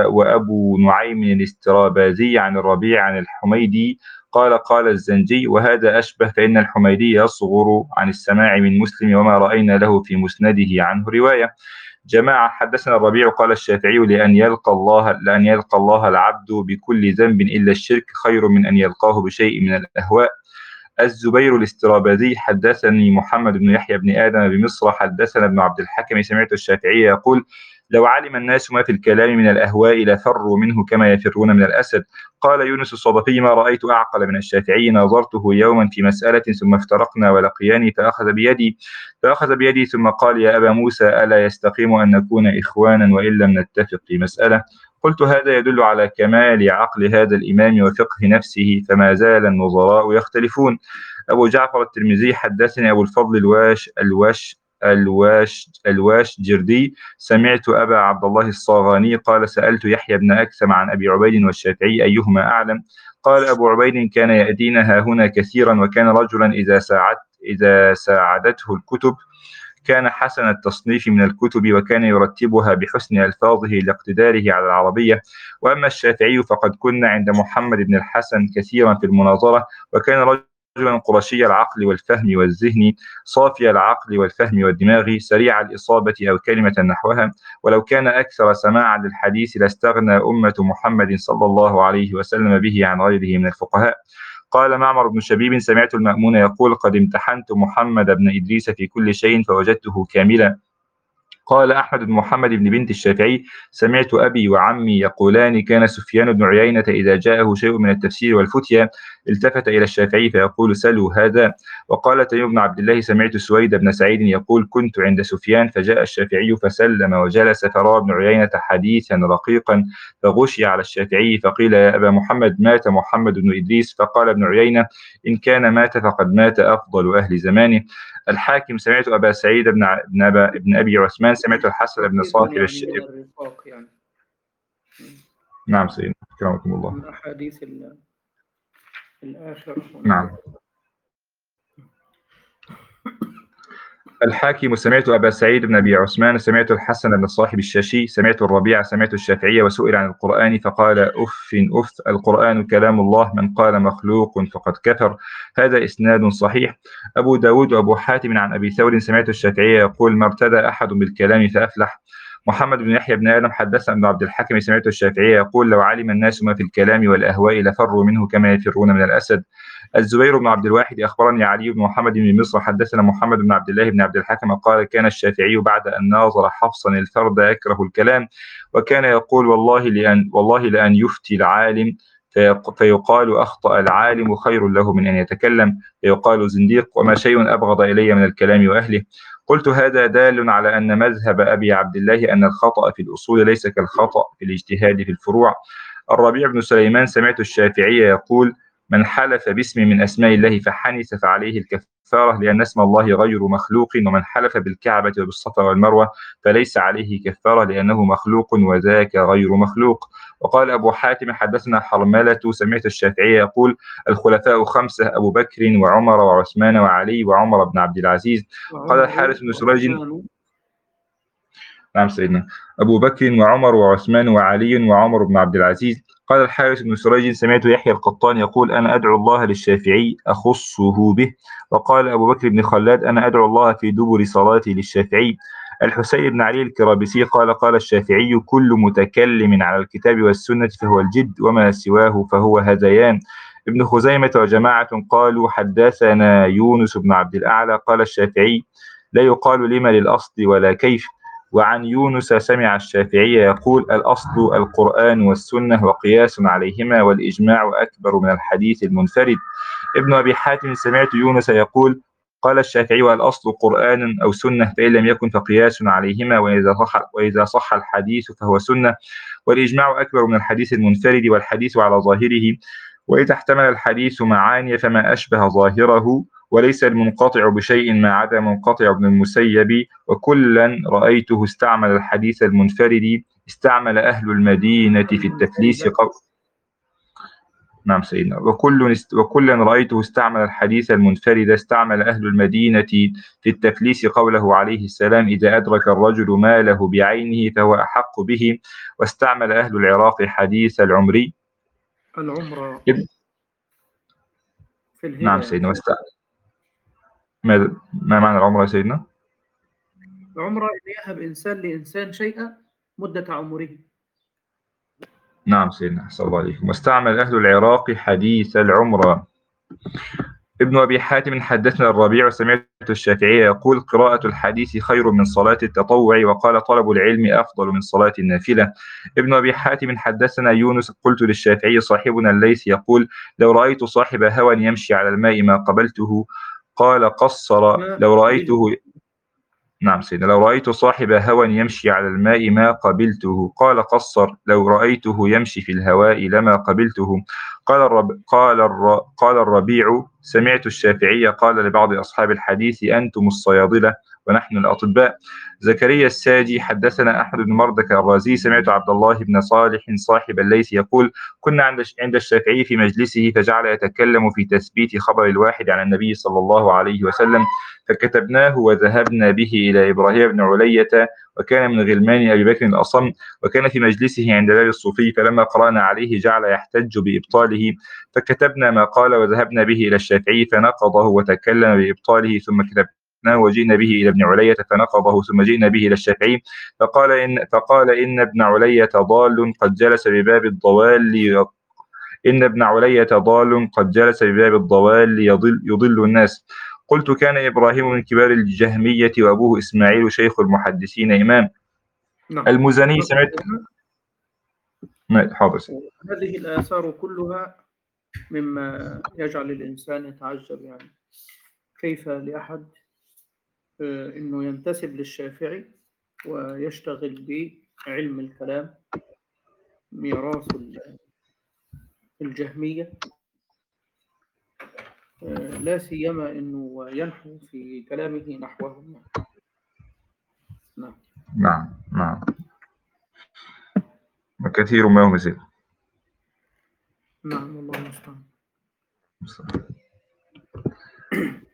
وأبو نعيم الاسترابازي عن الربيع عن الحميدي قال قال الزنجي وهذا أشبه، فإن الحميدي يصغر عن السماع من مسلم وما رأينا له في مسنده عنه رواية. جماعة حدثنا الربيع قال الشافعي لأن يلقى الله لأن يلقى الله العبد بكل ذنب إلا الشرك خير من أن يلقاه بشيء من الأهواء. الزبير الاسترابادي حدثني محمد بن يحيى بن آدم بمصر حدثنا ابن عبد الحكم سمعت الشافعي يقول لو علم الناس ما في الكلام من الأهواء لفروا منه كما يفرون من الأسد. قال يونس الصدفي ما رأيت أعقل من الشافعي، ناظرته يوما في مسألة ثم افترقنا ولقياني فأخذ بيدي فأخذ بيدي ثم قال يا أبا موسى ألا يستقيم أن نكون إخوانا وإن لم نتفق في مسألة؟ قلت هذا يدل على كمال عقل هذا الإمام وفقه نفسه، فما زال النظراء يختلفون. أبو جعفر الترمذي حدثني أبو الفضل الواش الواش الواش الواش جردي سمعت أبا عبد الله الصاغاني قال سألت يحيى بن أكثم عن أبي عبيد والشافعي أيهما أعلم؟ قال أبو عبيد كان يأتينا ها هنا كثيرا، وكان رجلا إذا ساعدت إذا ساعدته الكتب كان حسن التصنيف من الكتب وكان يرتبها بحسن ألفاظه لاقتداره على العربية. وأما الشافعي فقد كنا عند محمد بن الحسن كثيرا في المناظرة، وكان رجلا قرشي العقل والفهم والذهن صافي العقل والفهم والدماغ سريع الإصابة أو كلمة نحوها، ولو كان أكثر سماعا للحديث لاستغنى أمة محمد صلى الله عليه وسلم به عن غيره من الفقهاء. قال معمر بن شبيب سمعت المأمون يقول قد امتحنت محمد بن إدريس في كل شيء فوجدته كاملا. قال أحمد بن محمد بن بنت الشافعي سمعت أبي وعمي يقولان كان سفيان بن عيينة إذا جاءه شيء من التفسير والفتيا التفت إلى الشافعي فيقول سلوا هذا. وقال تيم بن عبد الله سمعت سويد بن سعيد يقول كنت عند سفيان فجاء الشافعي فسلم وجلس فروى ابن عيينة حديثا رقيقا فغشي على الشافعي فقيل يا أبا محمد مات محمد بن إدريس؟ فقال ابن عيينة إن كان مات فقد مات أفضل أهل زمانه. الحاكم سمعت أبا سعيد بن بن, أبا بن أبي عثمان سمعت الحسن بن صافر الشيب. يعني. نعم سيدنا كرمكم الله. من أحاديث الآخرة. نعم. الحاكم سمعت أبا سعيد بن أبي عثمان سمعت الحسن بن صاحب الشاشي سمعت الربيع سمعت الشافعية وسئل عن القرآن فقال أف أف القرآن كلام الله من قال مخلوق فقد كفر. هذا إسناد صحيح. أبو داود وأبو حاتم عن أبي ثور سمعت الشافعية يقول ما ارتدى أحد بالكلام فأفلح. محمد بن يحيى بن آدم حدثنا ابن عبد الحكم سمعت الشافعية يقول لو علم الناس ما في الكلام والأهواء لفروا منه كما يفرون من الأسد. الزبير بن عبد الواحد أخبرني علي بن محمد بن مصر حدثنا محمد بن عبد الله بن عبد الحكم قال كان الشافعي بعد أن ناظر حفصا الفرد يكره الكلام وكان يقول والله لأن والله لأن يفتي العالم فيقال أخطأ العالم خير له من أن يتكلم فيقال زنديق وما شيء أبغض إلي من الكلام وأهله. قلت هذا دال على أن مذهب أبي عبد الله أن الخطأ في الأصول ليس كالخطأ في الاجتهاد في الفروع. الربيع بن سليمان سمعت الشافعي يقول من حلف باسم من أسماء الله فحنث فعليه الكفارة لأن اسم الله غير مخلوق ومن حلف بالكعبة وبالصفا والمروة فليس عليه كفارة لأنه مخلوق وذاك غير مخلوق. وقال أبو حاتم حدثنا حرملة سمعت الشافعي يقول الخلفاء خمسة أبو بكر وعمر وعثمان وعلي وعمر بن عبد العزيز. قال الحارث بن سريج نعم سيدنا أبو بكر وعمر وعثمان وعلي وعمر بن عبد العزيز. قال الحارث بن سريج سمعت يحيى القطان يقول أنا أدعو الله للشافعي أخصه به. وقال أبو بكر بن خلاد أنا أدعو الله في دبر صلاتي للشافعي. الحسين بن علي الكرابسي قال قال الشافعي كل متكلم على الكتاب والسنة فهو الجد وما سواه فهو هذيان. ابن خزيمة وجماعة قالوا حدثنا يونس بن عبد الأعلى قال الشافعي لا يقال لما للأصل ولا كيف. وعن يونس سمع الشافعي يقول الأصل القرآن والسنة وقياس عليهما والإجماع أكبر من الحديث المنفرد. ابن أبي حاتم سمعت يونس يقول قال الشافعي والأصل قرآن أو سنة فإن لم يكن فقياس عليهما وإذا صح, وإذا صح الحديث فهو سنة والإجماع أكبر من الحديث المنفرد والحديث على ظاهره وإذا احتمل الحديث معاني فما أشبه ظاهره وليس المنقطع بشيء ما عدا منقطع ابن المسيب وكلا رأيته استعمل الحديث المنفرد استعمل أهل المدينة في التثليث قو... نعم سيدنا وكل وكلا رأيته استعمل الحديث المنفرد استعمل أهل المدينة في التثليث قوله عليه السلام إذا أدرك الرجل ماله بعينه فهو أحق به واستعمل أهل العراق حديث العمري العمرة في الهبة. نعم سيدنا واستعمل ما ما معنى العمرة يا سيدنا؟ العمرة إن يهب إنسان لإنسان شيئا مدة عمره. نعم سيدنا أحسن الله عليكم. واستعمل أهل العراق حديث العمرة. ابن أبي حاتم حدثنا الربيع وسمعت الشافعي يقول قراءة الحديث خير من صلاة التطوع وقال طلب العلم أفضل من صلاة النافلة. ابن أبي حاتم حدثنا يونس قلت للشافعي صاحبنا الليث يقول لو رأيت صاحب هوى يمشي على الماء ما قبلته. قال قصر لو رأيته نعم سيدنا لو رأيت صاحب هوى يمشي على الماء ما قبلته. قال قصر لو رأيته يمشي في الهواء لما قبلته. قال الرب قال الر قال الربيع سمعت الشافعي قال لبعض أصحاب الحديث أنتم الصيادلة ونحن الأطباء. زكريا الساجي حدثنا أحمد بن مردك الرازي سمعت عبد الله بن صالح صاحب الليث يقول كنا عند عند الشافعي في مجلسه فجعل يتكلم في تثبيت خبر الواحد عن النبي صلى الله عليه وسلم فكتبناه وذهبنا به إلى إبراهيم بن علية وكان من غلمان أبي بكر الأصم وكان في مجلسه عند باب الصوفي فلما قرأنا عليه جعل يحتج بإبطاله فكتبنا ما قال وذهبنا به إلى الشافعي فنقضه وتكلم بإبطاله ثم كتبناه وجئنا به إلى ابن علية فنقضه ثم جئنا به إلى الشافعي فقال إن, فقال إن ابن علية ضال قد جلس بباب الضوال إن ابن علية ضال قد جلس بباب الضوال يضل, يضل الناس. قلت كان إبراهيم من كبار الجهمية وأبوه إسماعيل شيخ المحدثين إمام. نعم. المزني سمعت حاضر. هذه الآثار كلها مما يجعل الإنسان يتعجب يعني كيف لأحد إنه ينتسب للشافعي ويشتغل بعلم الكلام ميراث الجهمية لا سيما إنه ينحو في كلامه نحوهم. نعم نعم نعم كثير ما هو مثل. نعم والله المستعان.